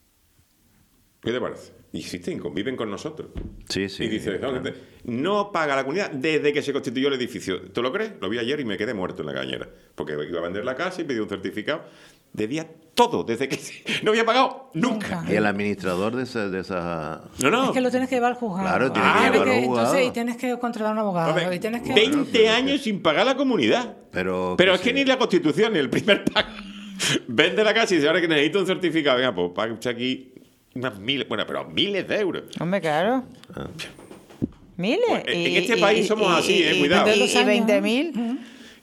Speaker 1: ¿Qué te parece? Y existen, conviven con nosotros.
Speaker 3: Sí, sí.
Speaker 1: y dices, no,
Speaker 3: claro.
Speaker 1: que te- no paga la comunidad desde que se constituyó el edificio. ¿Tú lo crees? Lo vi ayer y me quedé muerto en la cañera. Porque iba a vender la casa y pedí un certificado. Debía todo, desde que no había pagado nunca.
Speaker 4: Nunca.
Speaker 3: Y el administrador de esa... De esa...
Speaker 1: No, no.
Speaker 4: Es que lo tienes que llevar al juzgado.
Speaker 3: Claro,
Speaker 1: tiene que
Speaker 4: Tienes
Speaker 1: llevarlo
Speaker 3: al
Speaker 4: entonces,
Speaker 3: juzgado.
Speaker 4: y tienes que contratar a un abogado.
Speaker 1: Hombre,
Speaker 4: y tienes que...
Speaker 1: veinte años sin pagar la comunidad.
Speaker 3: Pero,
Speaker 1: Pero
Speaker 3: que
Speaker 1: es que
Speaker 3: sí.
Speaker 1: ni la Constitución ni el primer pago. Vende la casa y dice, ahora que necesito un certificado. Venga, pues pague usted aquí unas miles, bueno, pero miles de euros.
Speaker 2: Hombre, claro. Miles.
Speaker 1: Bueno, en
Speaker 2: Y-
Speaker 1: este
Speaker 2: y-
Speaker 1: país
Speaker 2: y-
Speaker 1: somos
Speaker 2: y-
Speaker 1: así, eh,
Speaker 2: y-
Speaker 1: cuidado.
Speaker 2: Y,
Speaker 4: Los
Speaker 2: y
Speaker 4: años.
Speaker 2: veinte mil.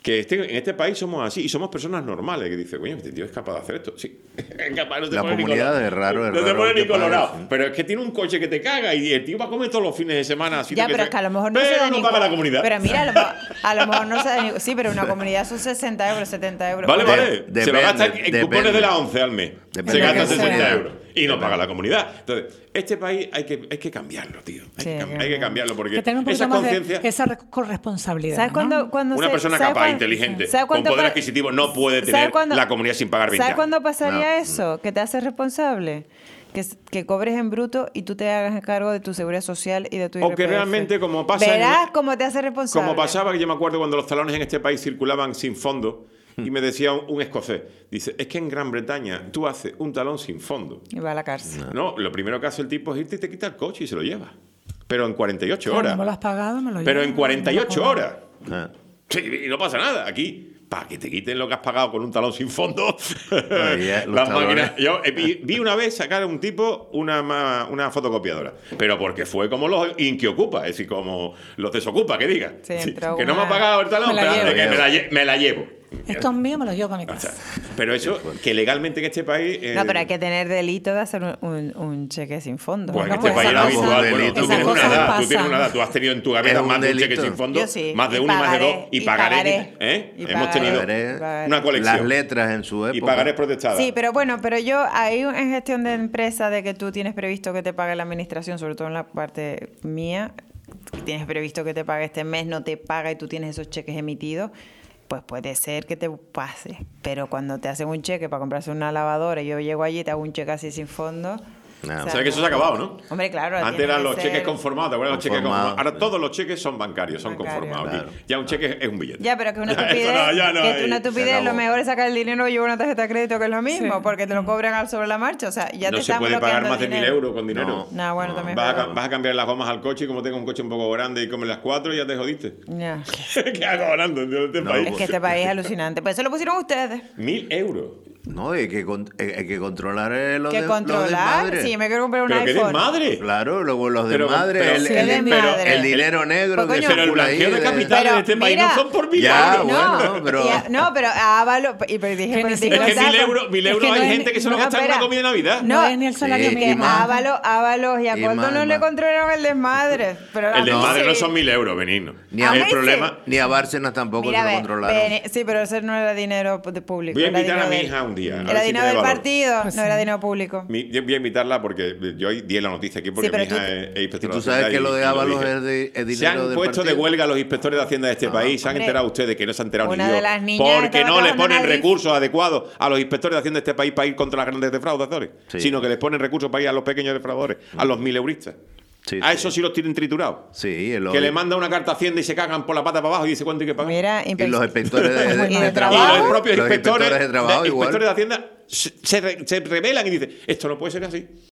Speaker 1: que este, en este país somos así y somos personas normales que dicen, coño, este tío es capaz de hacer esto. Sí, es capaz, no te
Speaker 3: La
Speaker 1: pone ni
Speaker 3: comunidad
Speaker 1: colorado.
Speaker 3: es raro, es
Speaker 1: no te
Speaker 3: raro
Speaker 1: pone
Speaker 3: que
Speaker 1: ni colorado.
Speaker 3: pare, sí.
Speaker 1: Pero es que tiene un coche que te caga y el tío va a comer todos los fines de semana.
Speaker 2: Ya, pero
Speaker 1: que
Speaker 2: es que a lo mejor no
Speaker 1: pero
Speaker 2: se da
Speaker 1: no
Speaker 2: ni
Speaker 1: paga
Speaker 2: cu-
Speaker 1: la comunidad.
Speaker 2: Pero mira, a lo, mejor- a lo mejor no se da ni... Sí, pero una comunidad son sesenta euros, setenta euros.
Speaker 1: Vale,
Speaker 3: De-
Speaker 1: vale.
Speaker 3: depende,
Speaker 1: se lo gasta en, en cupones
Speaker 3: depende.
Speaker 1: de la once al mes.
Speaker 3: Depende
Speaker 1: se
Speaker 3: de
Speaker 1: gasta
Speaker 3: lo que
Speaker 1: sesenta
Speaker 3: sea.
Speaker 1: euros. Y no
Speaker 3: Depende.
Speaker 1: paga la comunidad. Entonces, este país hay que, hay que cambiarlo, tío. Hay,
Speaker 2: Sí,
Speaker 1: que, cam-
Speaker 2: que
Speaker 1: hay que cambiarlo porque
Speaker 4: Que tenga un
Speaker 1: esa
Speaker 4: poquito más
Speaker 1: conciencia...
Speaker 4: de esa re- corresponsabilidad.
Speaker 2: ¿Sabes
Speaker 4: ¿no?
Speaker 2: cuándo, cuándo
Speaker 1: Una
Speaker 2: se-
Speaker 1: persona
Speaker 2: ¿sabes
Speaker 1: capaz,
Speaker 2: cuándo-
Speaker 1: inteligente,
Speaker 2: ¿sabes
Speaker 1: con
Speaker 2: cuándo
Speaker 1: poder
Speaker 2: pa-
Speaker 1: adquisitivo no puede
Speaker 2: ¿sabes
Speaker 1: tener
Speaker 2: cuándo-
Speaker 1: la comunidad sin pagar veinte
Speaker 2: ¿Sabes
Speaker 1: años.
Speaker 2: cuándo pasaría
Speaker 3: No.
Speaker 2: eso? Que te haces responsable. Que, s- que cobres en bruto y tú te hagas cargo de tu seguridad social y de tu I R P F.
Speaker 1: O que realmente, como pasa en-
Speaker 2: Verás cómo te haces responsable.
Speaker 1: Como pasaba, que yo me acuerdo cuando los talones en este país circulaban sin fondo, y me decía un, un escocés, dice, es que en Gran Bretaña tú haces un talón sin fondo.
Speaker 2: Y va a la cárcel.
Speaker 1: No, lo primero que hace el tipo es irte y te quita el coche y se lo lleva. Pero en cuarenta y ocho
Speaker 4: Claro,
Speaker 1: horas.
Speaker 4: no me lo has pagado, me lo
Speaker 1: Pero
Speaker 4: llevo,
Speaker 1: en cuarenta y ocho
Speaker 4: no me lo
Speaker 1: horas.
Speaker 3: Ah.
Speaker 1: Sí, y no pasa nada. Aquí, para que te quiten lo que has pagado con un talón sin fondo,
Speaker 3: Ahí, eh, los
Speaker 1: las
Speaker 3: talones.
Speaker 1: máquinas. Yo eh, vi, vi una vez sacar a un tipo una, ma- una fotocopiadora, pero porque fue como los Inquiocupa, es decir, como los Desocupa, que diga.
Speaker 2: Sí, entró
Speaker 1: que no me
Speaker 2: una-
Speaker 1: ha pagado el talón,
Speaker 4: Me la
Speaker 1: espérate,
Speaker 3: llevo.
Speaker 1: que me la, lle- me la llevo.
Speaker 4: Esto es mío, me lo llevo para mi
Speaker 1: O sea,
Speaker 4: casa.
Speaker 1: pero eso, que legalmente en este país. eh,
Speaker 2: No, pero hay que tener delito de hacer un, un- un cheque sin fondo.
Speaker 1: Pues en
Speaker 4: No,
Speaker 1: este
Speaker 4: pues
Speaker 1: país
Speaker 4: esa
Speaker 1: era
Speaker 4: cosa-
Speaker 1: habitual. Bueno,
Speaker 3: delito.
Speaker 1: tú
Speaker 3: Esas
Speaker 1: tienes una
Speaker 4: cosas
Speaker 1: edad, tú
Speaker 4: pasan.
Speaker 1: tienes una edad, tú has tenido en tu gaveta
Speaker 3: Es un
Speaker 1: más de un cheque
Speaker 3: delito.
Speaker 1: sin fondo,
Speaker 2: Yo sí.
Speaker 1: más de
Speaker 2: Y
Speaker 1: uno y más de
Speaker 2: pagaré,
Speaker 1: dos, y,
Speaker 2: y
Speaker 1: pagaré.
Speaker 2: pagaré,
Speaker 1: ¿eh?
Speaker 2: y
Speaker 1: Hemos
Speaker 2: pagaré.
Speaker 1: tenido
Speaker 3: Pagaré.
Speaker 1: una colección.
Speaker 3: Las letras en su época.
Speaker 1: Y pagaré protestada.
Speaker 2: Sí, pero bueno, pero yo ahí en gestión de empresa de que tú tienes previsto que te pague la administración, sobre todo en la parte mía, que tienes previsto que te pague este mes, no te paga y tú tienes esos cheques emitidos, pues puede ser que te pase. Pero cuando te hacen un cheque para comprarse una lavadora y yo llego allí y te hago un cheque así sin fondo...
Speaker 3: No.
Speaker 1: O sea que eso se ha acabado, ¿no?
Speaker 2: Hombre, claro.
Speaker 1: Antes
Speaker 2: tiene
Speaker 1: eran
Speaker 2: que
Speaker 1: los
Speaker 2: ser-
Speaker 1: cheques conformados, ¿te acuerdas? Los cheques
Speaker 3: Conformados.
Speaker 1: conformados. Ahora todos los cheques son bancarios, son
Speaker 2: Bancarios.
Speaker 1: conformados. Aquí.
Speaker 3: Claro.
Speaker 1: Ya un cheque es un billete.
Speaker 2: Ya, pero que una
Speaker 1: Eso
Speaker 2: estupidez.
Speaker 1: no, ya no
Speaker 2: que
Speaker 1: hay.
Speaker 2: una
Speaker 3: Se
Speaker 2: estupidez,
Speaker 3: acabó.
Speaker 2: lo mejor es sacar el dinero y llevar una tarjeta de crédito, que es lo mismo,
Speaker 4: Sí.
Speaker 2: porque te lo cobran al sobre la marcha. O sea, ya
Speaker 1: no
Speaker 2: te
Speaker 1: se
Speaker 2: están
Speaker 1: puede pagar
Speaker 2: bloqueando
Speaker 1: más de
Speaker 2: el
Speaker 1: mil
Speaker 2: dinero.
Speaker 1: euros con dinero.
Speaker 3: No.
Speaker 2: No, bueno, también es
Speaker 1: Vas a,
Speaker 2: verdad.
Speaker 1: ca- vas a cambiar las gomas al coche y como tengo un coche un poco grande y comes las cuatro, ya te jodiste.
Speaker 2: Ya.
Speaker 1: ¿Qué hago ganando en este
Speaker 3: No,
Speaker 1: país?
Speaker 2: Es que este país es alucinante. Pues eso lo pusieron ustedes.
Speaker 1: Mil euros.
Speaker 3: No, hay que, con- hay hay que controlar eh, los
Speaker 2: Que
Speaker 3: de, los
Speaker 2: controlar.
Speaker 3: desmadres.
Speaker 2: Sí, me quiero comprar un
Speaker 1: Pero que
Speaker 2: iPhone.
Speaker 1: desmadre.
Speaker 3: Claro, luego los
Speaker 1: Pero-
Speaker 3: desmadres,
Speaker 1: pero-
Speaker 3: el,
Speaker 2: Sí,
Speaker 3: el-
Speaker 2: desmadre.
Speaker 3: el- el dinero negro
Speaker 2: Pues,
Speaker 3: que
Speaker 2: coño,
Speaker 1: Pero el
Speaker 3: circula ahí.
Speaker 1: blanqueo de
Speaker 3: de-
Speaker 1: capitales
Speaker 2: Pero,
Speaker 1: en este país
Speaker 2: mira,
Speaker 1: no son por mil
Speaker 3: Ya,
Speaker 1: euros.
Speaker 3: bueno, pero-
Speaker 2: y a- no, pero a Ávalo. Y pero dije,
Speaker 4: Que
Speaker 2: pero
Speaker 4: ni
Speaker 2: dije,
Speaker 4: siquiera-
Speaker 1: Es que
Speaker 2: tal,
Speaker 1: mil
Speaker 2: pues-
Speaker 1: euros, mil
Speaker 4: Es
Speaker 1: euros
Speaker 4: que no
Speaker 1: hay
Speaker 4: es
Speaker 1: gente
Speaker 4: ni-
Speaker 1: que se lo
Speaker 2: no,
Speaker 1: gasta en una
Speaker 2: espera.
Speaker 1: comida de Navidad.
Speaker 4: No es ni el salario
Speaker 3: Sí,
Speaker 4: mínimo.
Speaker 3: y más.
Speaker 2: Ábalos, Ábalos y a
Speaker 3: Y
Speaker 2: Coldo
Speaker 3: más,
Speaker 2: no le
Speaker 3: más.
Speaker 2: controlaron el desmadre. Pero a
Speaker 1: El
Speaker 2: mí
Speaker 1: desmadre
Speaker 2: sí.
Speaker 1: no son mil euros, Benigno.
Speaker 3: Ni a,
Speaker 2: A mí
Speaker 1: el
Speaker 2: sí.
Speaker 1: problema...
Speaker 3: ni a Bárcenas tampoco
Speaker 2: Mira,
Speaker 3: se lo
Speaker 2: ve,
Speaker 3: controlaron.
Speaker 2: ve, sí, pero ese no era dinero de público.
Speaker 1: Voy a
Speaker 2: era
Speaker 1: invitar a
Speaker 2: dinero
Speaker 1: mi
Speaker 2: del-
Speaker 1: hija un día, a ver
Speaker 2: Era
Speaker 1: si
Speaker 2: dinero
Speaker 1: tiene
Speaker 2: del
Speaker 1: valor.
Speaker 2: partido,
Speaker 4: Pues
Speaker 2: no
Speaker 4: sí.
Speaker 2: era dinero público.
Speaker 1: Mi- yo voy a invitarla porque yo hoy di la noticia aquí porque
Speaker 2: Sí, pero
Speaker 1: mi hija
Speaker 2: tú-
Speaker 1: es, es
Speaker 3: Y
Speaker 1: inspectora
Speaker 3: tú
Speaker 1: de
Speaker 3: sabes
Speaker 1: Hacienda
Speaker 3: que lo
Speaker 1: y-
Speaker 3: de
Speaker 1: y
Speaker 3: Ábalos
Speaker 1: dije.
Speaker 3: es, de, es dinero
Speaker 1: Se han
Speaker 3: del
Speaker 1: puesto de
Speaker 3: partido.
Speaker 1: huelga los inspectores de Hacienda de este país. Se han
Speaker 2: hombre.
Speaker 1: enterado ustedes que no se han enterado
Speaker 2: Una
Speaker 1: ni
Speaker 2: de
Speaker 1: yo.
Speaker 2: las niñas
Speaker 1: Porque
Speaker 2: estaba
Speaker 1: no le
Speaker 2: trabajando
Speaker 1: ponen
Speaker 2: en Adif.
Speaker 1: recursos adecuados a los inspectores de Hacienda de este país para ir contra las grandes defraudadores.
Speaker 3: Sí.
Speaker 1: Sino que les ponen recursos para ir a los pequeños defraudadores, a los mileuristas.
Speaker 3: Sí,
Speaker 1: a
Speaker 3: sí.
Speaker 1: esos sí los tienen triturados.
Speaker 3: Sí, el
Speaker 1: Que le manda una carta a Hacienda y se cagan por la pata para abajo y dice cuánto hay que pagar.
Speaker 2: Mira,
Speaker 3: y
Speaker 2: inspec-
Speaker 3: los inspectores de, de-
Speaker 2: Y
Speaker 3: de
Speaker 2: de
Speaker 3: trabajo.
Speaker 2: trabajo.
Speaker 1: Y los propios
Speaker 3: Los
Speaker 1: inspectores,
Speaker 3: inspectores de trabajo
Speaker 1: de,
Speaker 3: igual.
Speaker 1: inspectores de Hacienda se, se, re- se rebelan y dicen, esto no puede ser así.